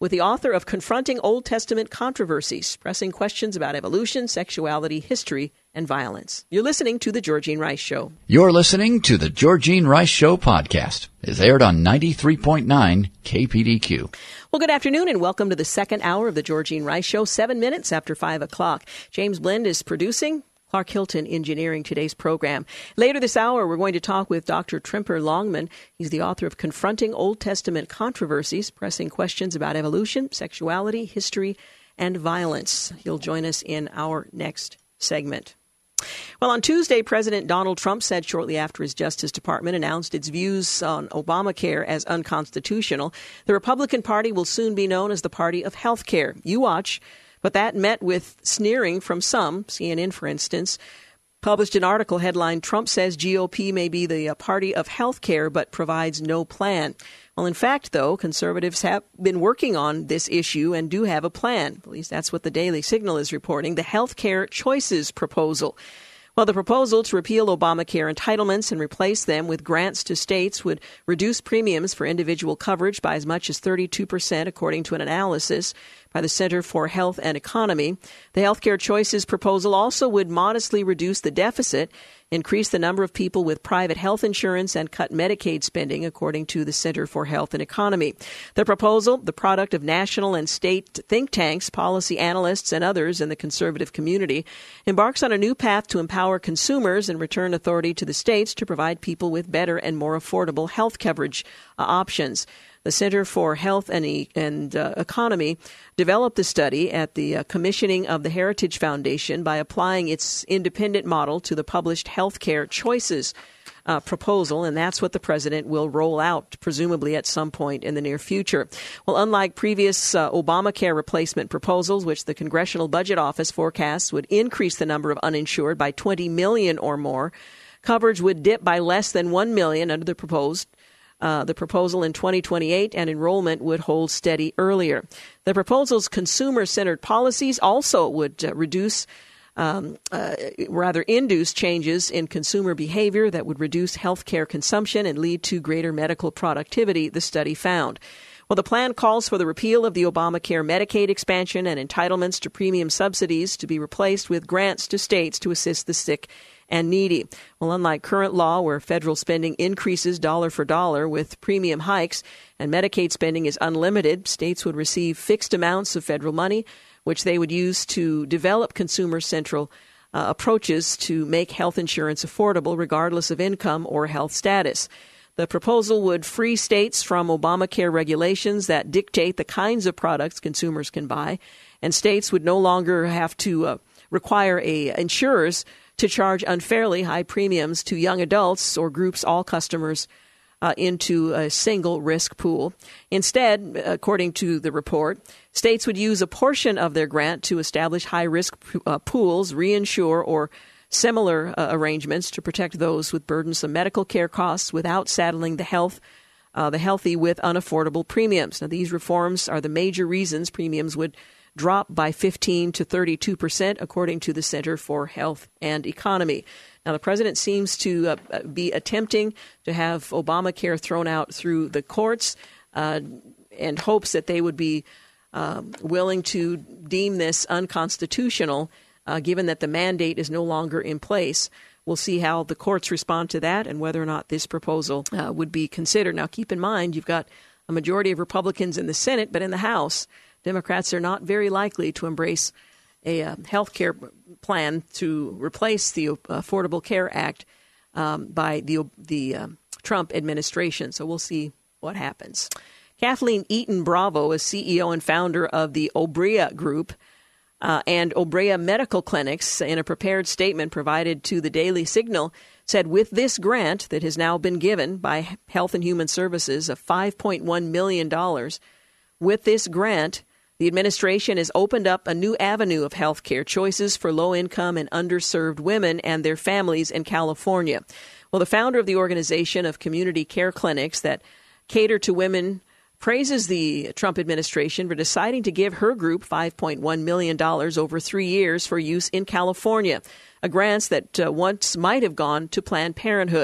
[SPEAKER 5] with the author of Confronting Old Testament Controversies, pressing questions about evolution, sexuality, history, and violence. You're listening to The Georgene Rice Show.
[SPEAKER 4] You're listening to The Georgene Rice Show podcast. It's aired on 93.9 KPDQ.
[SPEAKER 5] Well, good afternoon and welcome to the second hour of The Georgene Rice Show, 7 minutes after 5 o'clock. James Blend is producing. Clark Hilton engineering today's program. Later this hour, we're going to talk with Dr. Tremper Longman. He's the author of Confronting Old Testament Controversies, pressing questions about evolution, sexuality, history, and violence. He'll join us in our next segment. Well, on Tuesday, President Donald Trump said shortly after his Justice Department announced its views on Obamacare as unconstitutional, the Republican Party will soon be known as the party of health care. You watch. But that met with sneering from some. CNN, for instance, published an article headlined, "Trump says GOP may be the party of health care but provides no plan." Well, in fact, though, conservatives have been working on this issue and do have a plan. At least that's what the Daily Signal is reporting, the Health Care Choices proposal. Well, the proposal to repeal Obamacare entitlements and replace them with grants to states would reduce premiums for individual coverage by as much as 32%, according to an analysis by the Center for Health and Economy. The Healthcare Choices proposal also would modestly reduce the deficit, increase the number of people with private health insurance, and cut Medicaid spending, according to the Center for Health and Economy. The proposal, the product of national and state think tanks, policy analysts, and others in the conservative community, embarks on a new path to empower consumers and return authority to the states to provide people with better and more affordable health coverage options. The Center for Health and Economy developed the study at the commissioning of the Heritage Foundation by applying its independent model to the published Healthcare Choices proposal, and that's what the president will roll out, presumably at some point in the near future. Well, unlike previous Obamacare replacement proposals, which the Congressional Budget Office forecasts would increase the number of uninsured by 20 million or more, coverage would dip by less than 1 million under the proposal in 2028, and enrollment would hold steady earlier. The proposal's consumer-centered policies also would induce changes in consumer behavior that would reduce healthcare consumption and lead to greater medical productivity, the study found. Well, the plan calls for the repeal of the Obamacare Medicaid expansion and entitlements to premium subsidies to be replaced with grants to states to assist the sick and needy. Well, unlike current law, where federal spending increases dollar for dollar with premium hikes and Medicaid spending is unlimited, states would receive fixed amounts of federal money, which they would use to develop consumer-central approaches to make health insurance affordable regardless of income or health status. The proposal would free states from Obamacare regulations that dictate the kinds of products consumers can buy, and states would no longer have to require insurers to charge unfairly high premiums to young adults or groups all customers into a single risk pool. Instead, according to the report, states would use a portion of their grant to establish high-risk pools, reinsure, or similar arrangements to protect those with burdensome medical care costs without saddling the healthy with unaffordable premiums. Now, these reforms are the major reasons premiums would drop by 15 to 32%, according to the Center for Health and Economy. Now, the president seems to be attempting to have Obamacare thrown out through the courts and hopes that they would be willing to deem this unconstitutional, given that the mandate is no longer in place. We'll see how the courts respond to that and whether or not this proposal would be considered. Now, keep in mind, you've got a majority of Republicans in the Senate, but in the House, Democrats are not very likely to embrace a health care plan to replace the Affordable Care Act by the Trump administration. So we'll see what happens. Kathleen Eaton Bravo is CEO and founder of the Obrea Group and Obrea Medical Clinics, in a prepared statement provided to the Daily Signal, said with this grant that has now been given by Health and Human Services of $5.1 million, with this grant, the administration has opened up a new avenue of health care choices for low-income and underserved women and their families in California. Well, the founder of the organization of community care clinics that cater to women praises the Trump administration for deciding to give her group $5.1 million over 3 years for use in California, a grant that once might have gone to Planned Parenthood.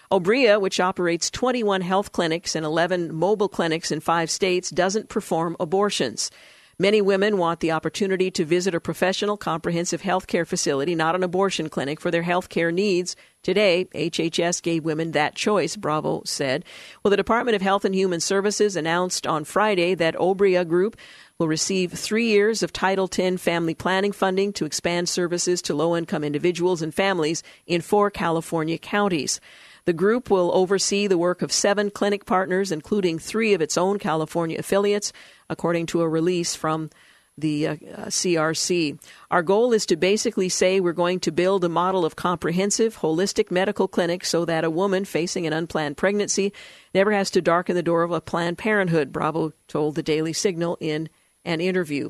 [SPEAKER 5] Obria, which operates 21 health clinics and 11 mobile clinics in 5 states, doesn't perform abortions. Many women want the opportunity to visit a professional comprehensive health care facility, not an abortion clinic, for their health care needs. Today, HHS gave women that choice, Bravo said. Well, the Department of Health and Human Services announced on Friday that Obria Group will receive 3 years of Title X family planning funding to expand services to low-income individuals and families in 4 California counties. The group will oversee the work of 7 clinic partners, including 3 of its own California affiliates, according to a release from the CRC. Our goal is to basically say we're going to build a model of comprehensive, holistic medical clinic so that a woman facing an unplanned pregnancy never has to darken the door of a Planned Parenthood, Bravo told the Daily Signal in an interview.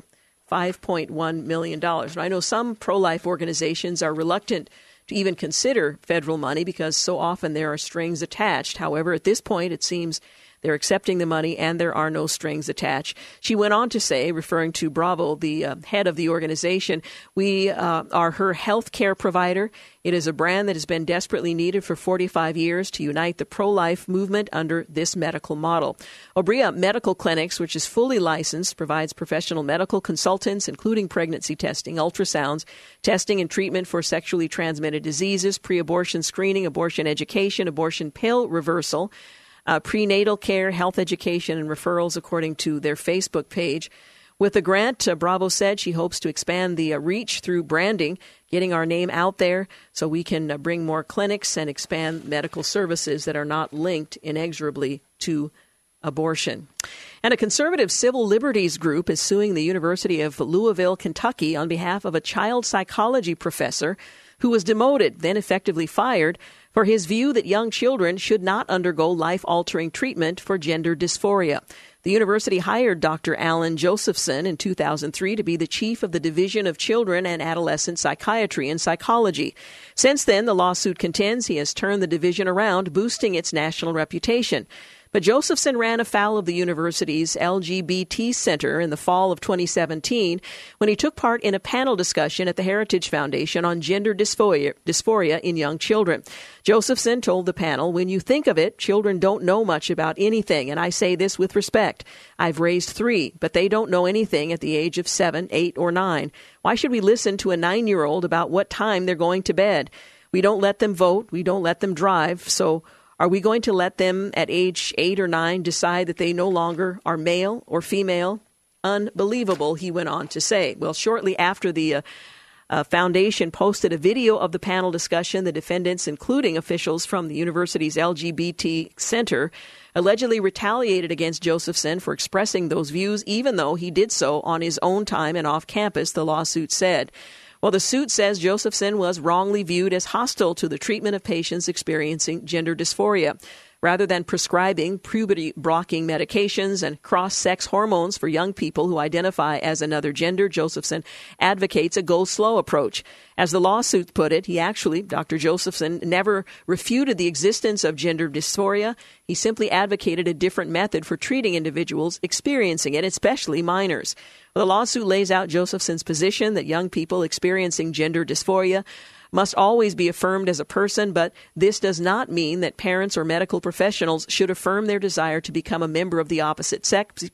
[SPEAKER 5] $5.1 million. Now, I know some pro-life organizations are reluctant to even consider federal money because so often there are strings attached. However, at this point, it seems they're accepting the money and there are no strings attached. She went on to say, referring to Bravo, the head of the organization, we are her health care provider. It is a brand that has been desperately needed for 45 years to unite the pro-life movement under this medical model. Obria Medical Clinics, which is fully licensed, provides professional medical consultants, including pregnancy testing, ultrasounds, testing and treatment for sexually transmitted diseases, pre-abortion screening, abortion education, abortion pill reversal, prenatal care, health education, and referrals, according to their Facebook page. With the grant, Bravo said she hopes to expand the reach through branding, getting our name out there so we can bring more clinics and expand medical services that are not linked inexorably to abortion. And a conservative civil liberties group is suing the University of Louisville, Kentucky, on behalf of a child psychology professor who was demoted, then effectively fired, for his view that young children should not undergo life-altering treatment for gender dysphoria. The university hired Dr. Alan Josephson in 2003 to be the chief of the Division of Children and Adolescent Psychiatry and Psychology. Since then, the lawsuit contends he has turned the division around, boosting its national reputation. But Josephson ran afoul of the university's LGBT Center in the fall of 2017 when he took part in a panel discussion at the Heritage Foundation on gender dysphoria in young children. Josephson told the panel, "When you think of it, children don't know much about anything, and I say this with respect. I've raised 3, but they don't know anything at the age of 7, 8, or 9. Why should we listen to a 9-year-old about what time they're going to bed? We don't let them vote. We don't let them drive. So are we going to let them at age 8 or 9 decide that they no longer are male or female? Unbelievable," he went on to say. Well, shortly after the foundation posted a video of the panel discussion, the defendants, including officials from the university's LGBT Center, allegedly retaliated against Josephson for expressing those views, even though he did so on his own time and off campus, the lawsuit said. Well, the suit says Josephson was wrongly viewed as hostile to the treatment of patients experiencing gender dysphoria. Rather than prescribing puberty-blocking medications and cross-sex hormones for young people who identify as another gender, Josephson advocates a go-slow approach. As the lawsuit put it, Dr. Josephson never refuted the existence of gender dysphoria. He simply advocated a different method for treating individuals experiencing it, especially minors. The lawsuit lays out Josephson's position that young people experiencing gender dysphoria must always be affirmed as a person, but this does not mean that parents or medical professionals should affirm their desire to become a member of the opposite sex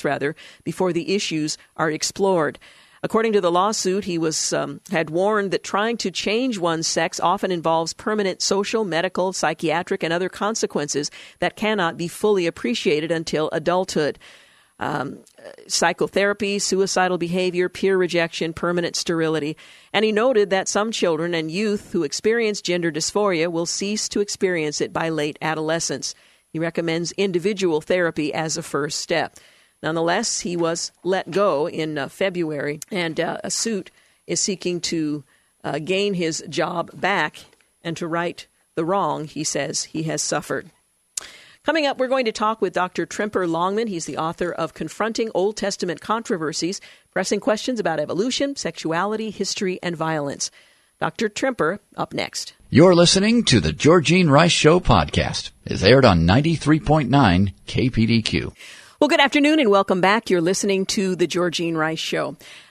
[SPEAKER 5] before the issues are explored. According to the lawsuit, he had warned that trying to change one's sex often involves permanent social, medical, psychiatric, and other consequences that cannot be fully appreciated until adulthood. Psychotherapy, suicidal behavior, peer rejection, permanent sterility. And he noted that some children and youth who experience gender dysphoria will cease to experience it by late adolescence. He recommends individual therapy as a first step. Nonetheless, he was let go in February, and a suit is seeking to gain his job back and to right the wrong he says he has suffered. Coming up, we're going to talk with Dr. Tremper Longman. He's the author of Confronting Old Testament Controversies, pressing questions about evolution, sexuality, history, and violence. Dr. Tremper, up next.
[SPEAKER 4] You're listening to the Georgene Rice Show podcast. It's aired on 93.9 KPDQ.
[SPEAKER 5] Well, good afternoon and welcome back. You're listening to the Georgene Rice Show.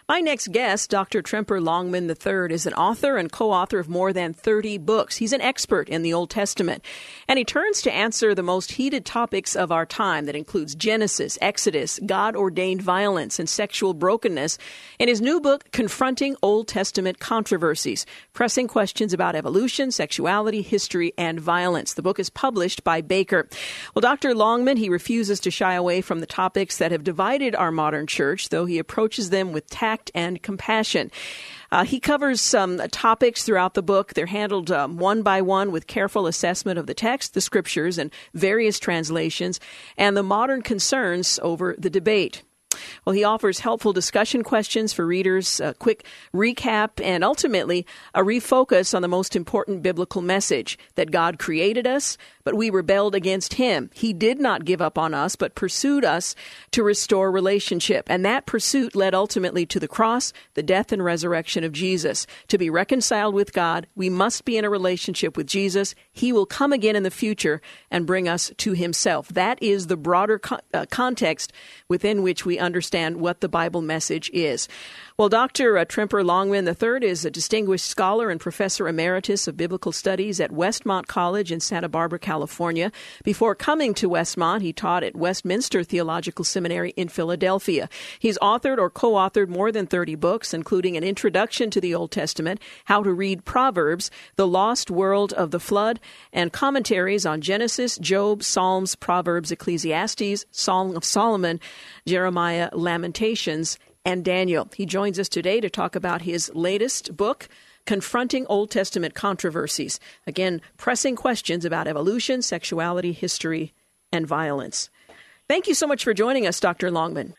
[SPEAKER 5] My next guest, Dr. Tremper Longman III, is an author and co-author of more than 30 books. He's an expert in the Old Testament, and he turns to answer the most heated topics of our time that includes Genesis, Exodus, God-ordained violence, and sexual brokenness in his new book, Confronting Old Testament Controversies, pressing questions about evolution, sexuality, history, and violence. The book is published by Baker. Well, Dr. Longman, he refuses to shy away from the topics that have divided our modern church, though he approaches them with tact and compassion. He covers some topics throughout the book. They're handled one by one with careful assessment of the text, the scriptures, and various translations, and the modern concerns over the debate. Well, he offers helpful discussion questions for readers, a quick recap, and ultimately a refocus on the most important biblical message, that God created us, but we rebelled against him. He did not give up on us, but pursued us to restore relationship. And that pursuit led ultimately to the cross, the death and resurrection of Jesus. To be reconciled with God, we must be in a relationship with Jesus. He will come again in the future and bring us to himself. That is the broader context within which we understand what the Bible message is. Well, Dr. Tremper Longman III is a distinguished scholar and professor emeritus of biblical studies at Westmont College in Santa Barbara, California. Before coming to Westmont, he taught at Westminster Theological Seminary in Philadelphia. He's authored or co-authored more than 30 books, including An Introduction to the Old Testament, How to Read Proverbs, The Lost World of the Flood, and commentaries on Genesis, Job, Psalms, Proverbs, Ecclesiastes, Song of Solomon, Jeremiah, Lamentations, and Daniel. He joins us today to talk about his latest book, Confronting Old Testament Controversies. Again, pressing questions about evolution, sexuality, history, and violence. Thank you so much for joining us, Dr. Longman.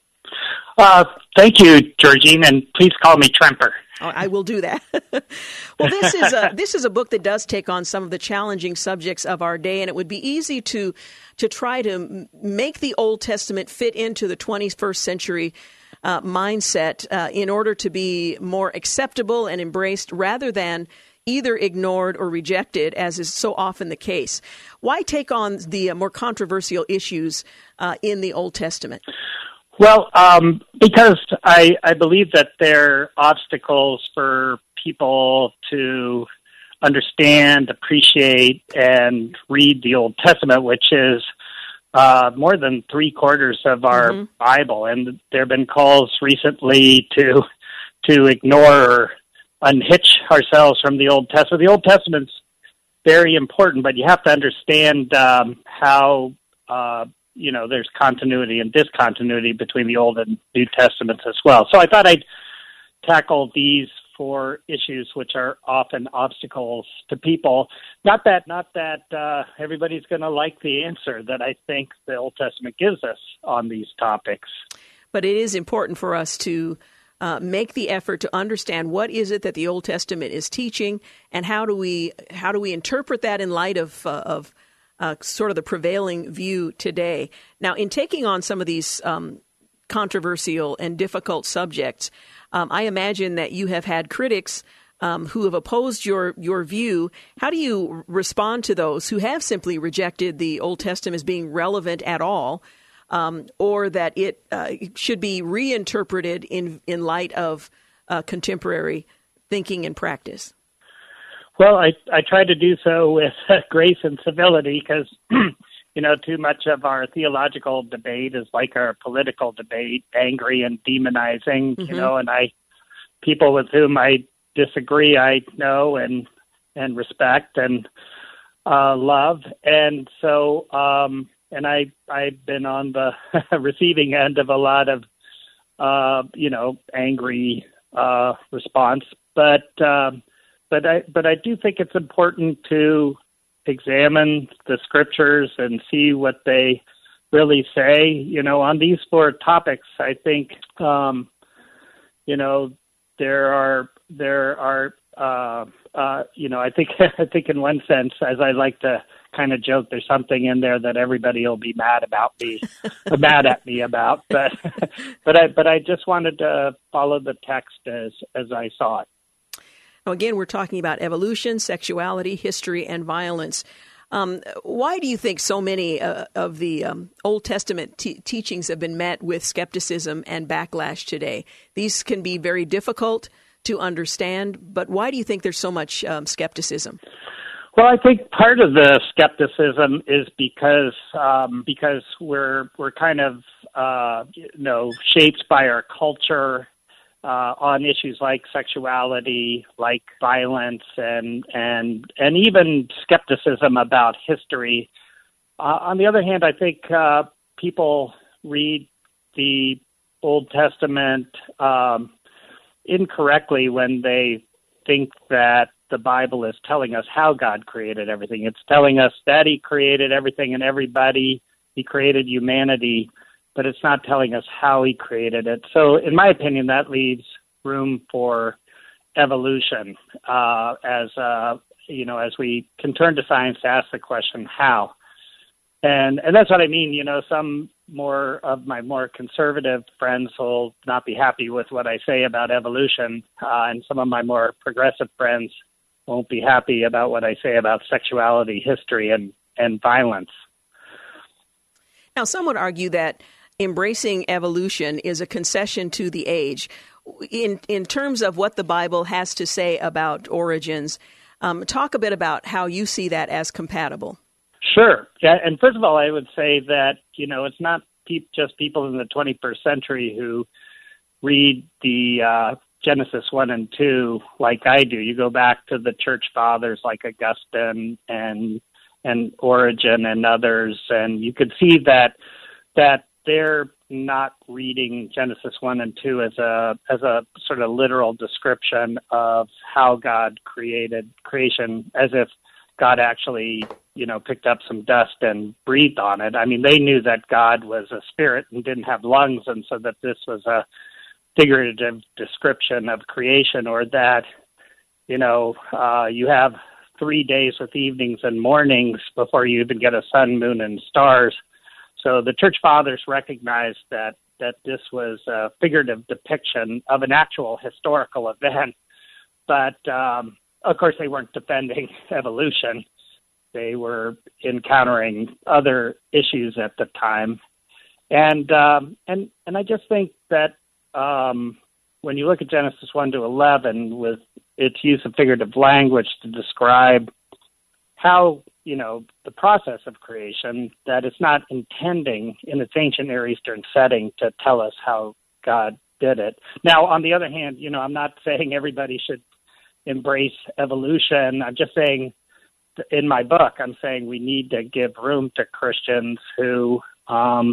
[SPEAKER 6] Thank you, Georgine, and please call me Tremper.
[SPEAKER 5] Oh, I will do that. Well, this is a book that does take on some of the challenging subjects of our day, and it would be easy to try to make the Old Testament fit into the 21st century mindset in order to be more acceptable and embraced rather than either ignored or rejected, as is so often the case. Why take on the more controversial issues in the Old Testament?
[SPEAKER 6] Well, because I believe that they're obstacles for people to understand, appreciate, and read the Old Testament, which is more than 3/4 of our Bible. And there have been calls recently to ignore or unhitch ourselves from the Old Testament. The Old Testament's very important, but you have to understand how there's continuity and discontinuity between the Old and New Testaments as well. So I thought I'd tackle these 4 issues, which are often obstacles to people. Not that everybody's going to like the answer that I think the Old Testament gives us on these topics.
[SPEAKER 5] But it is important for us to make the effort to understand what is it that the Old Testament is teaching, and how do we interpret that in light of sort of the prevailing view today. Now, in taking on some of these controversial and difficult subjects, I imagine that you have had critics who have opposed your view. How do you respond to those who have simply rejected the Old Testament as being relevant at all, or that it should be reinterpreted in light of contemporary thinking and practice?
[SPEAKER 6] Well, I try to do so with grace and civility because, too much of our theological debate is like our political debate, angry and demonizing, and people with whom I disagree, I know and respect and love. And so, and I've been on the receiving end of a lot of, angry response, but I do think it's important to examine the scriptures and see what they really say. On these 4 topics, I think, there are I think in one sense, as I like to kind of joke, there's something in there that everybody will be mad at me about. But I just wanted to follow the text as I saw it.
[SPEAKER 5] Now, again, we're talking about evolution, sexuality, history, and violence. Why do you think so many of the Old Testament teachings have been met with skepticism and backlash today? These can be very difficult to understand, but why do you think there's so much skepticism?
[SPEAKER 6] Well, I think part of the skepticism is because we're kind of shaped by our culture on issues like sexuality, like violence, and even skepticism about history. On the other hand, I think people read the Old Testament incorrectly when they think that the Bible is telling us how God created everything. It's telling us that He created everything and everybody. He created humanity, but it's not telling us how He created it. So, in my opinion, that leaves room for evolution as we can turn to science to ask the question how. And that's what I mean. Some more of my more conservative friends will not be happy with what I say about evolution, and some of my more progressive friends won't be happy about what I say about sexuality, history, and violence.
[SPEAKER 5] Now, some would argue that embracing evolution is a concession to the age. In terms of what the Bible has to say about origins, talk a bit about how you see that as compatible.
[SPEAKER 6] Sure. Yeah, and first of all, I would say that, it's not just people in the 21st century who read the Genesis 1 and 2 like I do. You go back to the church fathers like Augustine and Origen and others, and you could see that they're not reading Genesis 1 and 2 as a sort of literal description of how God created creation, as if God actually, picked up some dust and breathed on it. I mean, they knew that God was a spirit and didn't have lungs, and so that this was a figurative description of creation, or that, you have 3 days with evenings and mornings before you even get a sun, moon, and stars. So the church fathers recognized that this was a figurative depiction of an actual historical event. But, of course, they weren't defending evolution. They were encountering other issues at the time. And I just think that when you look at Genesis 1 to 11 with its use of figurative language to describe how, the process of creation, that it's not intending in its ancient Near Eastern setting to tell us how God did it. Now, on the other hand, I'm not saying everybody should embrace evolution. I'm just saying, in my book, I'm saying we need to give room to Christians who are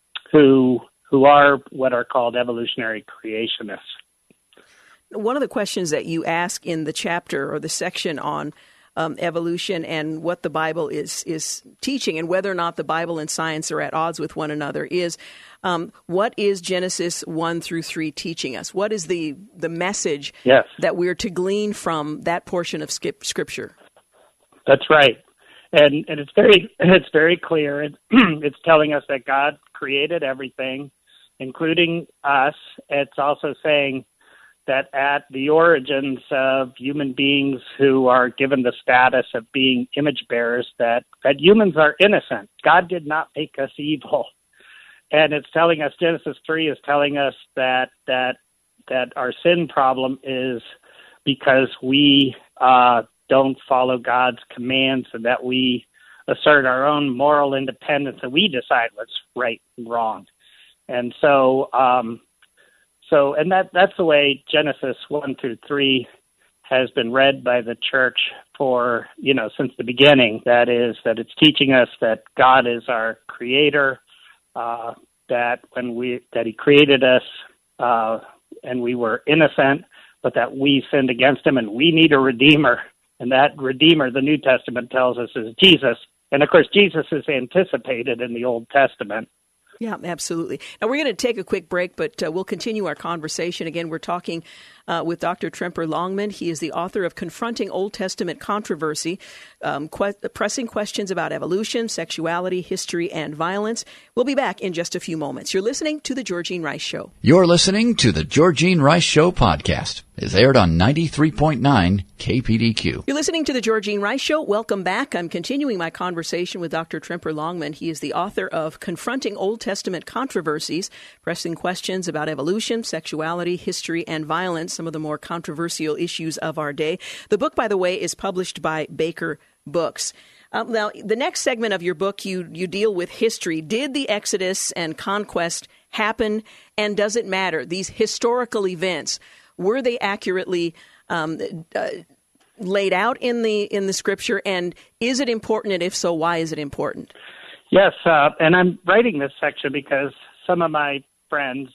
[SPEAKER 6] what are called evolutionary creationists.
[SPEAKER 5] One of the questions that you ask in the chapter or the section on evolution and what the Bible is teaching, and whether or not the Bible and science are at odds with one another, is what is Genesis 1 through 3 teaching us? What is the message that we're to glean from that portion of Scripture? That's right, and it's very clear. It's telling us that God created everything, including us. It's also saying that at the origins of human beings who are given the status of being image bearers, that humans are innocent. God did not make us evil. And it's telling us, Genesis 3 is telling us that our sin problem is because we don't follow God's commands, and that we assert our own moral independence and we decide what's right and wrong. And so that's the way Genesis 1 through 3 has been read by the church for, since the beginning. That is, that it's teaching us that God is our creator, that He created us and we were innocent, but that we sinned against Him and we need a Redeemer. And that Redeemer, the New Testament tells us, is Jesus. And of course, Jesus is anticipated in the Old Testament. Yeah, absolutely. Now, we're going to take a quick break, but we'll continue our conversation. Again, we're talking with Dr. Tremper Longman. He is the author of Confronting Old Testament Controversy, pressing questions about evolution, sexuality, history, and violence. We'll be back in just a few moments. You're listening to The Georgene Rice Show.
[SPEAKER 4] You're listening to The Georgene Rice Show podcast. is aired on 93.9 KPDQ.
[SPEAKER 5] You're listening to The Georgene Rice Show. Welcome back. I'm continuing my conversation with Dr. Tremper Longman. He is the author of Confronting Old Testament Controversies, pressing questions about evolution, sexuality, history, and violence, some of the more controversial issues of our day. The book, by the way, is published by Baker Books. Now, the next segment of your book, you deal with history. Did the Exodus and conquest happen, and does it matter? These historical events, were they accurately laid out in the Scripture, and is it important, and if so, why is it important?
[SPEAKER 6] Yes, and I'm writing this section because some of my friends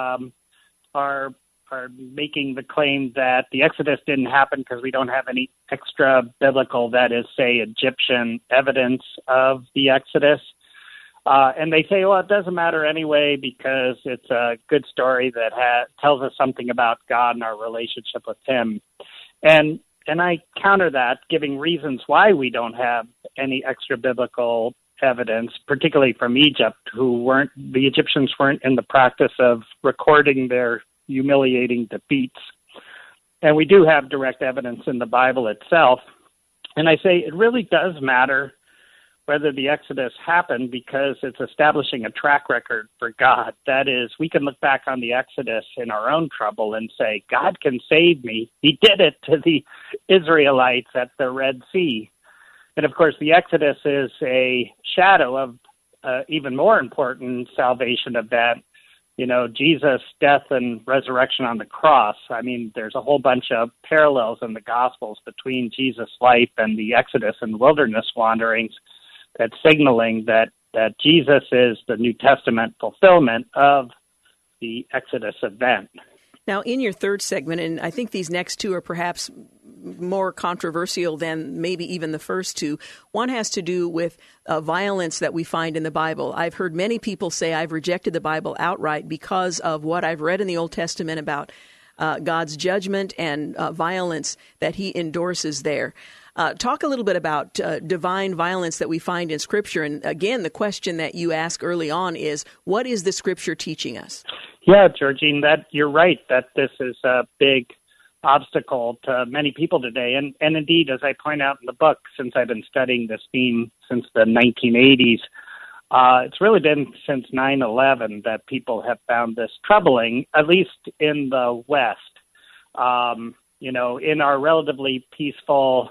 [SPEAKER 6] are making the claim that the Exodus didn't happen because we don't have any extra biblical, that is, say, Egyptian evidence of the Exodus. And they say, well, it doesn't matter anyway because it's a good story that tells us something about God and our relationship with Him. And I counter that, giving reasons why we don't have any extra biblical evidence, particularly from Egypt, the Egyptians weren't in the practice of recording their humiliating defeats. And we do have direct evidence in the Bible itself. And I say it really does matter whether the Exodus happened because it's establishing a track record for God. That is, we can look back on the Exodus in our own trouble and say, God can save me. He did it to the Israelites at the Red Sea. And of course, the Exodus is a shadow of even more important salvation event, Jesus' death and resurrection on the cross. I mean, there's a whole bunch of parallels in the Gospels between Jesus' life and the Exodus and wilderness wanderings that's signaling that Jesus is the New Testament fulfillment of the Exodus event.
[SPEAKER 5] Now, in your third segment, and I think these next two are perhaps more controversial than maybe even the first two. One has to do with violence that we find in the Bible. I've heard many people say I've rejected the Bible outright because of what I've read in the Old Testament about God's judgment and violence that He endorses there. Talk a little bit about divine violence that we find in Scripture. And again, the question that you ask early on is, what is the Scripture teaching us?
[SPEAKER 6] Yeah, Georgene, you're right that this is a big obstacle to many people today. And indeed, as I point out in the book, since I've been studying this theme since the 1980s, it's really been since 9/11 that people have found this troubling, at least in the West. In our relatively peaceful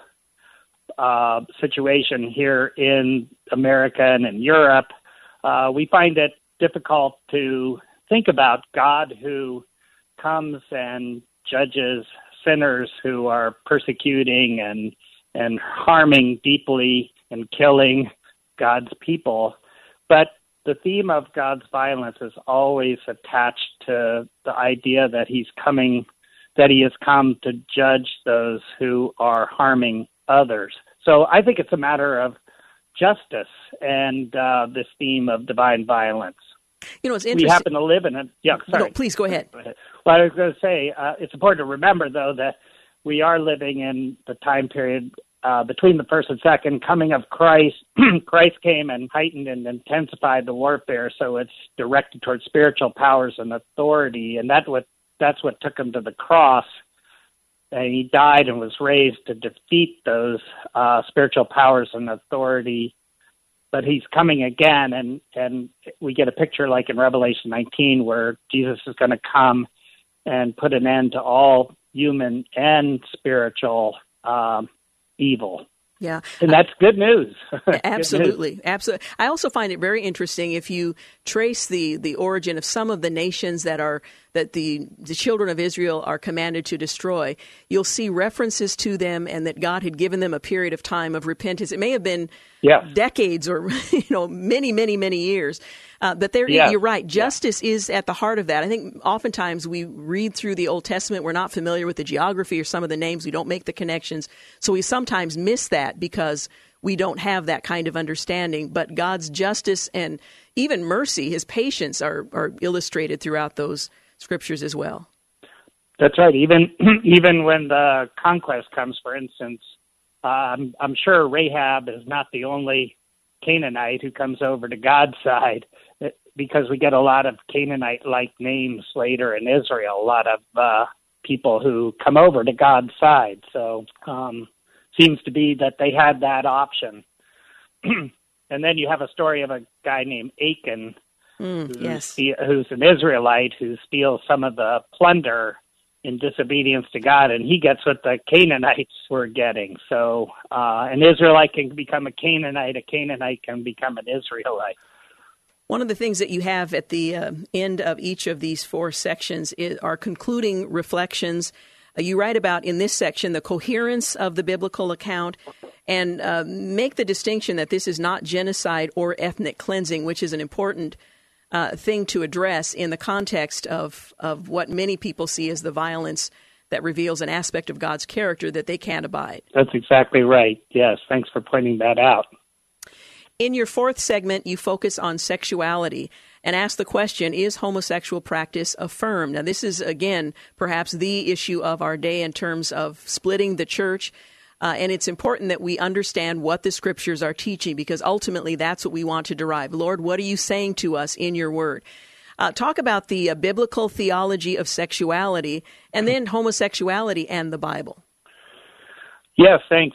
[SPEAKER 6] situation here in America and in Europe, we find it difficult to think about God who comes and judges sinners who are persecuting and harming deeply and killing God's people. But the theme of God's violence is always attached to the idea that He has come to judge those who are harming others. So I think it's a matter of justice and this theme of divine violence.
[SPEAKER 5] It's interesting.
[SPEAKER 6] We happen to live in it. Yeah, sorry.
[SPEAKER 5] No, please go ahead.
[SPEAKER 6] Well, I was going to say, it's important to remember, though, that we are living in the time period between the first and second coming of Christ. Christ came and heightened and intensified the warfare, so it's directed towards spiritual powers and authority, and that's what took Him to the cross. And He died and was raised to defeat those spiritual powers and authority. But He's coming again, and we get a picture like in Revelation 19 where Jesus is going to come and put an end to all human and spiritual evil.
[SPEAKER 5] Yeah.
[SPEAKER 6] And that's good news.
[SPEAKER 5] Absolutely.
[SPEAKER 6] Good news.
[SPEAKER 5] Absolutely. I also find it very interesting if you trace the origin of some of the nations that the children of Israel are commanded to destroy. You'll see references to them and that God had given them a period of time of repentance. It may have been decades or many, many, many years. But you're right. Justice is at the heart of that. I think oftentimes we read through the Old Testament, we're not familiar with the geography or some of the names. We don't make the connections. So we sometimes miss that because we don't have that kind of understanding. But God's justice and even mercy, His patience are illustrated throughout those scriptures as well.
[SPEAKER 6] That's right. Even when the conquest comes, for instance, I'm sure Rahab is not the only Canaanite who comes over to God's side, because we get a lot of Canaanite-like names later in Israel, a lot of people who come over to God's side. So seems to be that they had that option. And then you have a story of a guy named Achan, who's an Israelite who steals some of the plunder in disobedience to God, and he gets what the Canaanites were getting. So an Israelite can become a Canaanite can become an Israelite.
[SPEAKER 5] One of the things that you have at the end of each of these 4 sections are concluding reflections. You write about, in this section, the coherence of the biblical account, and make the distinction that this is not genocide or ethnic cleansing, which is an important thing to address in the context of what many people see as the violence that reveals an aspect of God's character that they can't abide.
[SPEAKER 6] That's exactly right. Yes, thanks for pointing that out.
[SPEAKER 5] In your 4th segment, you focus on sexuality and ask the question, is homosexual practice affirmed? Now, this is, again, perhaps the issue of our day in terms of splitting the church. And it's important that we understand what the Scriptures are teaching, because ultimately that's what we want to derive. Lord, what are you saying to us in your word? Talk about the biblical theology of sexuality and then homosexuality and the Bible.
[SPEAKER 6] Yes, thanks.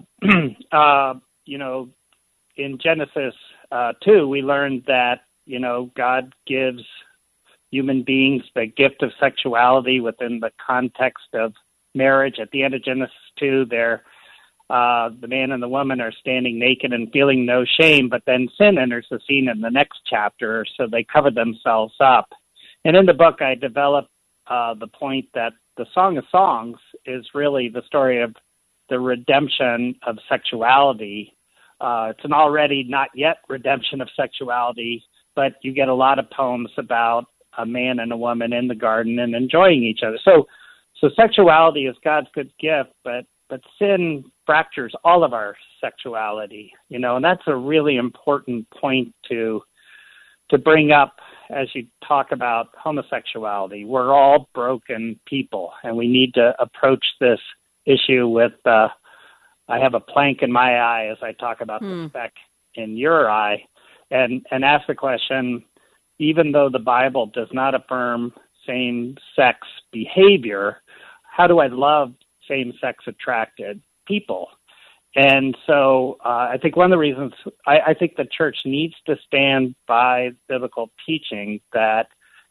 [SPEAKER 6] In Genesis 2, we learned that, God gives human beings the gift of sexuality within the context of marriage. At the end of Genesis 2, the man and the woman are standing naked and feeling no shame, but then sin enters the scene in the next chapter, so they cover themselves up. And in the book, I developed the point that the Song of Songs is really the story of the redemption of sexuality. It's an already not yet redemption of sexuality, but you get a lot of poems about a man and a woman in the garden and enjoying each other. So sexuality is God's good gift, but sin fractures all of our sexuality, and that's a really important point to bring up as you talk about homosexuality. We're all broken people, and we need to approach this issue with I have a plank in my eye as I talk about the speck in your eye, and ask the question, even though the Bible does not affirm same-sex behavior, how do I love same-sex attracted people? And so I think one of the reasons I think the church needs to stand by biblical teaching that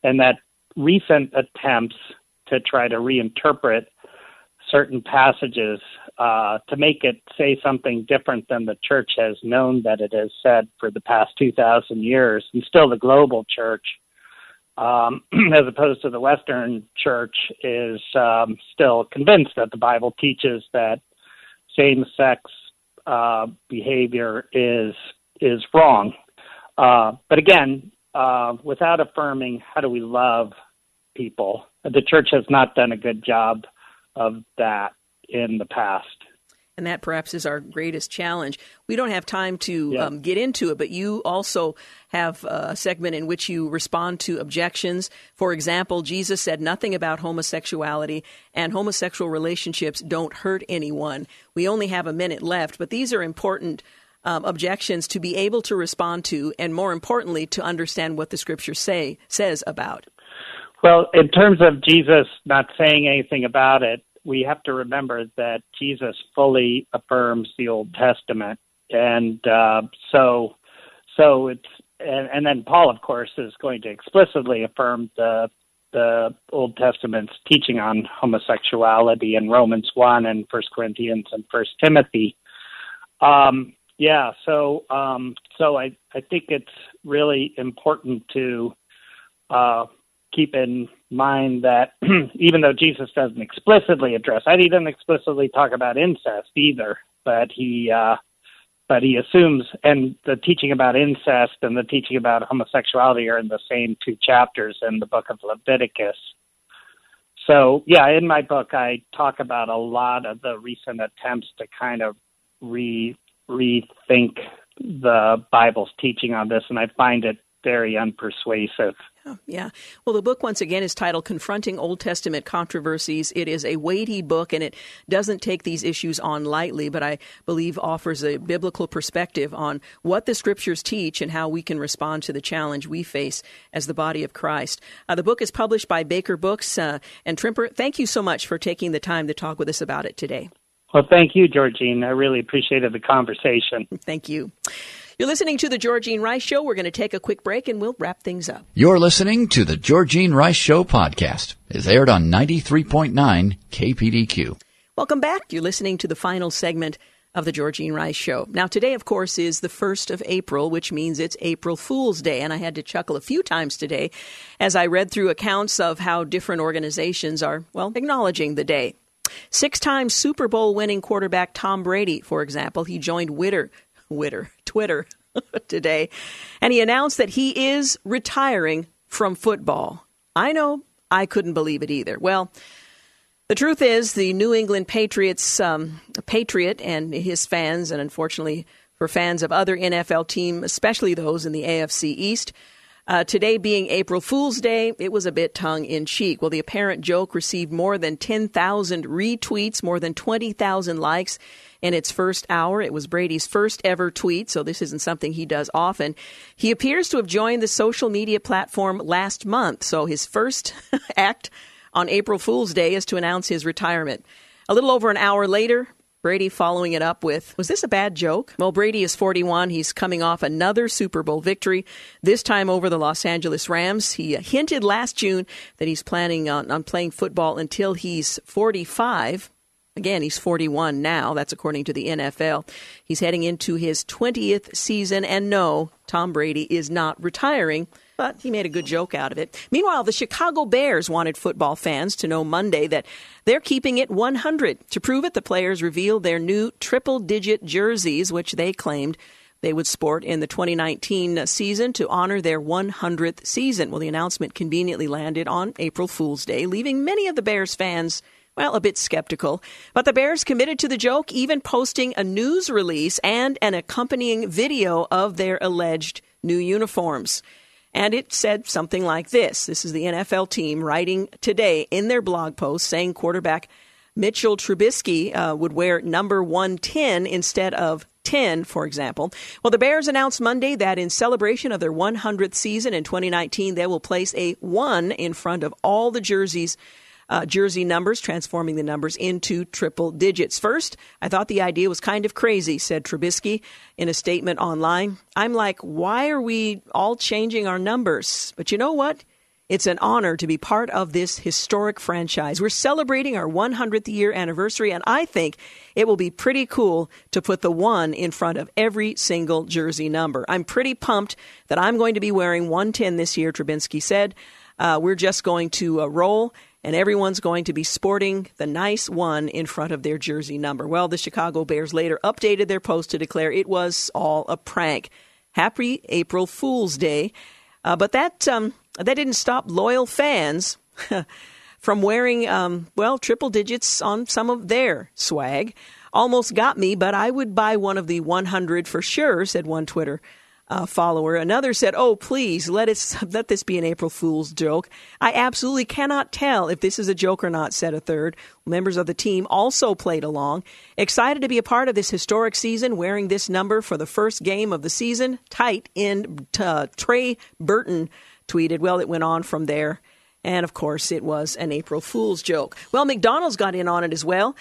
[SPEAKER 6] recent attempts to try to reinterpret certain passages to make it say something different than the church has known that it has said for the past 2,000 years, and still the global church, as opposed to the Western church, is still convinced that the Bible teaches that same-sex behavior is wrong. But again, without affirming how do we love people, the church has not done a good job of that in the past.
[SPEAKER 5] And that perhaps is our greatest challenge. We don't have time to get into it, but you also have a segment in which you respond to objections. For example, Jesus said nothing about homosexuality, and homosexual relationships don't hurt anyone. We only have a minute left, but these are important objections to be able to respond to, and more importantly, to understand what the Scripture says about.
[SPEAKER 6] Well, in terms of Jesus not saying anything about it, we have to remember that Jesus fully affirms the Old Testament, and so it's and then Paul, of course, is going to explicitly affirm the Old Testament's teaching on homosexuality in Romans 1 and 1 Corinthians and 1 Timothy. So I think it's really important to keep in mind that even though Jesus doesn't explicitly address it, he doesn't explicitly talk about incest either, but he assumes, and the teaching about incest and the teaching about homosexuality are in the same 2 chapters in the book of Leviticus. So, in my book, I talk about a lot of the recent attempts to kind of rethink the Bible's teaching on this, and I find it very unpersuasive.
[SPEAKER 5] Yeah. Well, the book, once again, is titled Confronting Old Testament Controversies. It is a weighty book, and it doesn't take these issues on lightly, but I believe offers a biblical perspective on what the Scriptures teach and how we can respond to the challenge we face as the body of Christ. The book is published by Baker Books. And Trimper, thank you so much for taking the time to talk with us about it today.
[SPEAKER 6] Well, thank you, Georgene. I really appreciated the conversation.
[SPEAKER 5] Thank you. You're listening to The Georgene Rice Show. We're going to take a quick break and we'll wrap things up.
[SPEAKER 4] You're listening to The Georgene Rice Show podcast. It's aired on 93.9 KPDQ.
[SPEAKER 5] Welcome back. You're listening to the final segment of The Georgene Rice Show. Now, today, of course, is the 1st of April, which means it's April Fool's Day. And I had to chuckle a few times today as I read through accounts of how different organizations are, well, acknowledging the day. 6-time Super Bowl winning quarterback Tom Brady, for example, he joined Twitter today, and he announced that he is retiring from football. I know, I couldn't believe it either. Well, the truth is the New England Patriots, Patriot and his fans, and unfortunately for fans of other NFL teams, especially those in the AFC East, today being April Fool's Day, it was a bit tongue-in-cheek. Well, the apparent joke received more than 10,000 retweets, more than 20,000 likes in its first hour. It was Brady's first ever tweet, so this isn't something he does often. He appears to have joined the social media platform last month, so his first act on April Fool's Day is to announce his retirement. A little over an hour later, Brady following it up with, was this a bad joke? Well, Brady is 41. He's coming off another Super Bowl victory, this time over the Los Angeles Rams. He hinted last June that he's planning on playing football until he's 45. Again, he's 41 now. That's according to the NFL. He's heading into his 20th season. And no, Tom Brady is not retiring, but he made a good joke out of it. Meanwhile, the Chicago Bears wanted football fans to know Monday that they're keeping it 100. To prove it, the players revealed their new triple-digit jerseys, which they claimed they would sport in the 2019 season to honor their 100th season. Well, the announcement conveniently landed on April Fool's Day, leaving many of the Bears fans, well, a bit skeptical. But the Bears committed to the joke, even posting a news release and an accompanying video of their alleged new uniforms. And it said something like this. This is the NFL team writing today in their blog post saying quarterback Mitchell Trubisky would wear number 110 instead of 10, for example. Well, the Bears announced Monday that in celebration of their 100th season in 2019, they will place a 1 in front of all the jersey numbers, transforming the numbers into triple digits. First, I thought the idea was kind of crazy, said Trubisky in a statement online. I'm like, why are we all changing our numbers? But you know what? It's an honor to be part of this historic franchise. We're celebrating our 100th year anniversary, and I think it will be pretty cool to put the 1 in front of every single jersey number. I'm pretty pumped that I'm going to be wearing 110 this year, Trubisky said. We're just going to roll, and everyone's going to be sporting the nice 1 in front of their jersey number. Well, the Chicago Bears later updated their post to declare it was all a prank. Happy April Fool's Day. But that didn't stop loyal fans from wearing, triple digits on some of their swag. Almost got me, but I would buy one of the 100 for sure, said one Twitter follower. Another said, oh, please, let this be an April Fool's joke. I absolutely cannot tell if this is a joke or not, said a third. Members of the team also played along. Excited to be a part of this historic season, wearing this number for the first game of the season. Tight end Trey Burton tweeted. Well, it went on from there. And, of course, it was an April Fool's joke. Well, McDonald's got in on it as well.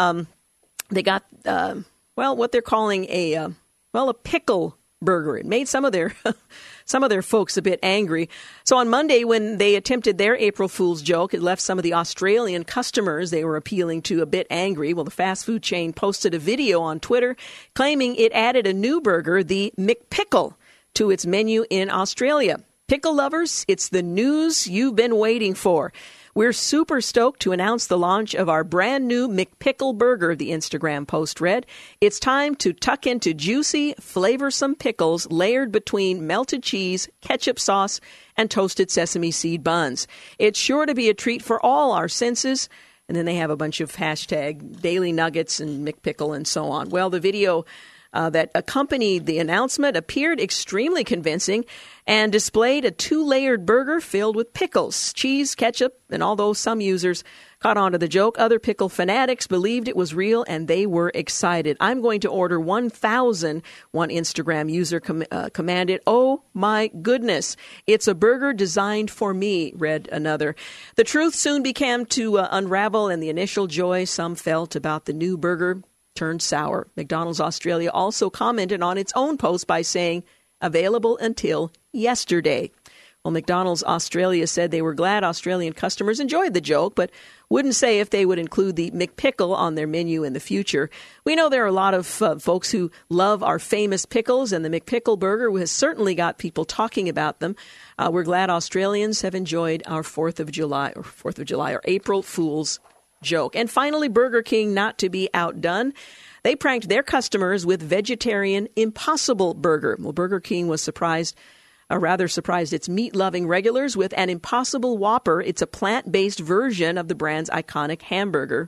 [SPEAKER 5] They got, what they're calling a pickle burger. It made some of their folks a bit angry. So on Monday, when they attempted their April Fool's joke, it left some of the Australian customers they were appealing to a bit angry. Well, the fast food chain posted a video on Twitter claiming it added a new burger, the McPickle, to its menu in Australia. Pickle lovers, it's the news you've been waiting for. We're super stoked to announce the launch of our brand new McPickle burger, the Instagram post read. It's time to tuck into juicy, flavorsome pickles layered between melted cheese, ketchup sauce, and toasted sesame seed buns. It's sure to be a treat for all our senses. And then they have a bunch of hashtag Daily Nuggets and McPickle and so on. Well, the video that accompanied the announcement appeared extremely convincing and displayed a 2-layered burger filled with pickles, cheese, ketchup, and although some users caught on to the joke, other pickle fanatics believed it was real and they were excited. I'm going to order 1,000, one Instagram user commanded. Oh my goodness, it's a burger designed for me, read another. The truth soon began to unravel, and the initial joy some felt about the new burger turned sour. McDonald's Australia also commented on its own post by saying, available until yesterday. Well, McDonald's Australia said they were glad Australian customers enjoyed the joke, but wouldn't say if they would include the McPickle on their menu in the future. We know there are a lot of folks who love our famous pickles, and the McPickle burger has certainly got people talking about them. We're glad Australians have enjoyed our 4th of July or April Fool's joke. And finally, Burger King, not to be outdone. They pranked their customers with vegetarian Impossible Burger. Well, Burger King was rather surprised its meat-loving regulars with an Impossible Whopper. It's a plant-based version of the brand's iconic hamburger.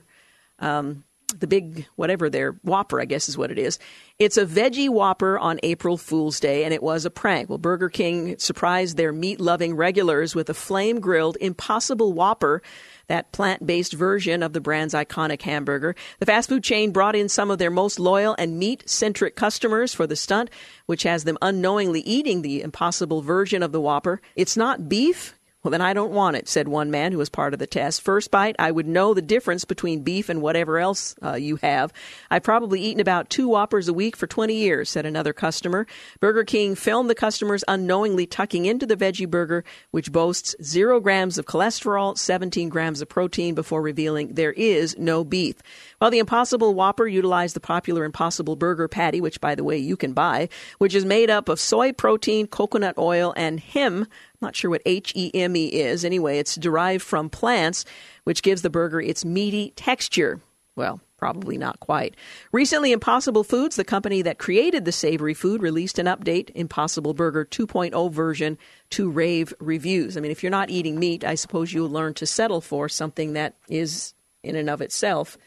[SPEAKER 5] The big, whatever their Whopper, I guess is what it is. It's a veggie Whopper on April Fool's Day, and it was a prank. Well, Burger King surprised their meat-loving regulars with a flame-grilled Impossible Whopper, that plant-based version of the brand's iconic hamburger. The fast food chain brought in some of their most loyal and meat-centric customers for the stunt, which has them unknowingly eating the Impossible version of the Whopper. It's not beef? Well, then I don't want it, said one man who was part of the test. First bite, I would know the difference between beef and whatever else you have. I've probably eaten about 2 Whoppers a week for 20 years, said another customer. Burger King filmed the customers unknowingly tucking into the veggie burger, which boasts 0 grams of cholesterol, 17 grams of protein, before revealing there is no beef. While the Impossible Whopper utilized the popular Impossible Burger patty, which, by the way, you can buy, which is made up of soy protein, coconut oil, and heme. Not sure what HEME is. Anyway, it's derived from plants, which gives the burger its meaty texture. Well, probably not quite. Recently, Impossible Foods, the company that created the savory food, released an update, Impossible Burger 2.0 version, to rave reviews. I mean, if you're not eating meat, I suppose you'll learn to settle for something that is, in and of itself,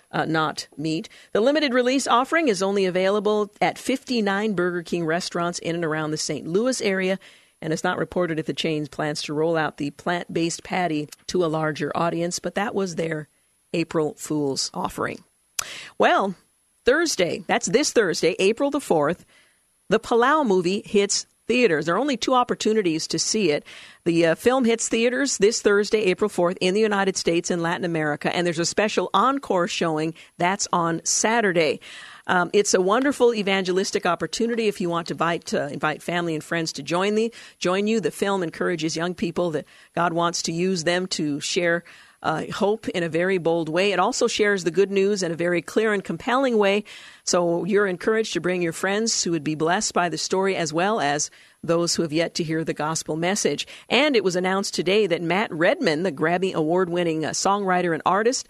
[SPEAKER 5] not meat. The limited release offering is only available at 59 Burger King restaurants in and around the St. Louis area, and it's not reported if the chain plans to roll out the plant-based patty to a larger audience, but that was their April Fool's offering. Well, Thursday, that's this Thursday, April the 4th, the Palau movie hits theaters. There are only 2 opportunities to see it. The film hits theaters this Thursday, April 4th, in the United States and Latin America, and there's a special encore showing that's on Saturday. It's a wonderful evangelistic opportunity if you want to invite family and friends to join you. The film encourages young people that God wants to use them to share hope in a very bold way. It also shares the good news in a very clear and compelling way. So you're encouraged to bring your friends who would be blessed by the story, as well as those who have yet to hear the gospel message. And it was announced today that Matt Redman, the Grammy Award-winning songwriter and artist,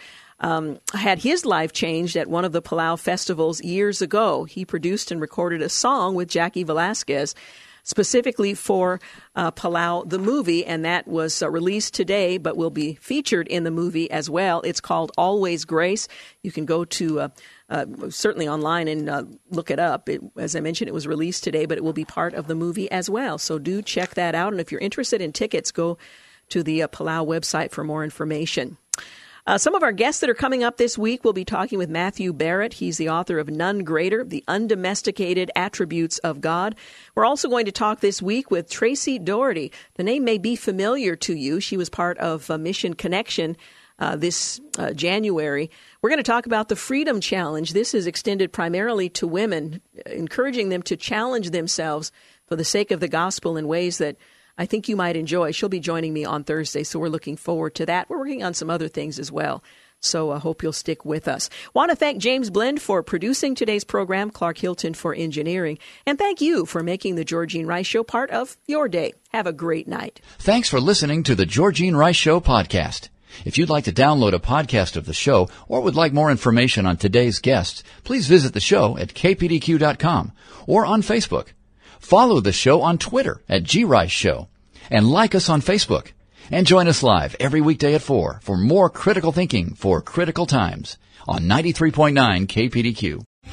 [SPEAKER 5] had his life changed at one of the Palau festivals years ago. He produced and recorded a song with Jackie Velasquez specifically for Palau the movie, and that was released today but will be featured in the movie as well. It's called Always Grace. You can go to certainly online and look it up. As I mentioned, it was released today, but it will be part of the movie as well. So do check that out, and if you're interested in tickets, go to the Palau website for more information. Some of our guests that are coming up this week will be talking with Matthew Barrett. He's the author of None Greater, The Undomesticated Attributes of God. We're also going to talk this week with Tracy Doherty. The name may be familiar to you. She was part of Mission Connection this January. We're going to talk about the Freedom Challenge. This is extended primarily to women, encouraging them to challenge themselves for the sake of the gospel in ways that I think you might enjoy. She'll be joining me on Thursday, so we're looking forward to that. We're working on some other things as well, so I hope you'll stick with us. Want to thank James Blend for producing today's program, Clark Hilton for engineering, and thank you for making the Georgene Rice Show part of your day. Have a great night.
[SPEAKER 4] Thanks for listening to the Georgene Rice Show podcast. If you'd like to download a podcast of the show or would like more information on today's guests, please visit the show at kpdq.com or on Facebook. Follow the show on Twitter at GRice Show and like us on Facebook. And join us live every weekday at 4 for more critical thinking for critical times on 93.9 KPDQ.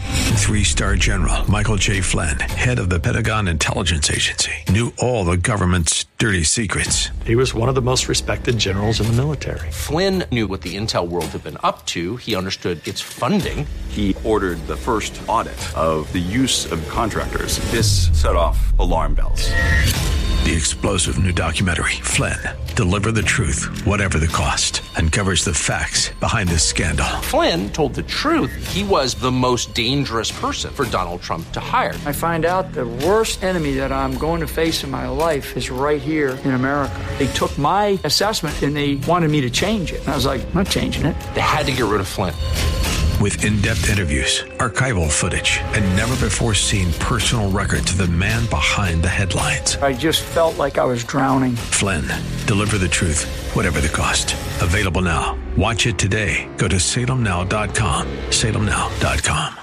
[SPEAKER 1] 3-star general Michael J. Flynn, head of the Pentagon Intelligence Agency, knew all the government's dirty secrets.
[SPEAKER 7] He was one of the most respected generals in the military.
[SPEAKER 2] Flynn knew what the intel world had been up to. He understood its funding.
[SPEAKER 3] He ordered the first audit of the use of contractors. This set off alarm bells.
[SPEAKER 1] The explosive new documentary, Flynn, Deliver the Truth, Whatever the Cost, uncovers the facts behind this scandal.
[SPEAKER 2] Flynn told the truth. He was the most dangerous person for Donald Trump to hire.
[SPEAKER 8] I find out the worst enemy that I'm going to face in my life is right here in America. They took my assessment and they wanted me to change it. And I was like, I'm not changing it.
[SPEAKER 2] They had to get rid of Flynn.
[SPEAKER 1] With in-depth interviews, archival footage, and never-before-seen personal records of the man behind the headlines.
[SPEAKER 8] I just felt like I was drowning.
[SPEAKER 1] Flynn, Deliver the Truth, Whatever the Cost. Available now. Watch it today. Go to salemnow.com. salemnow.com.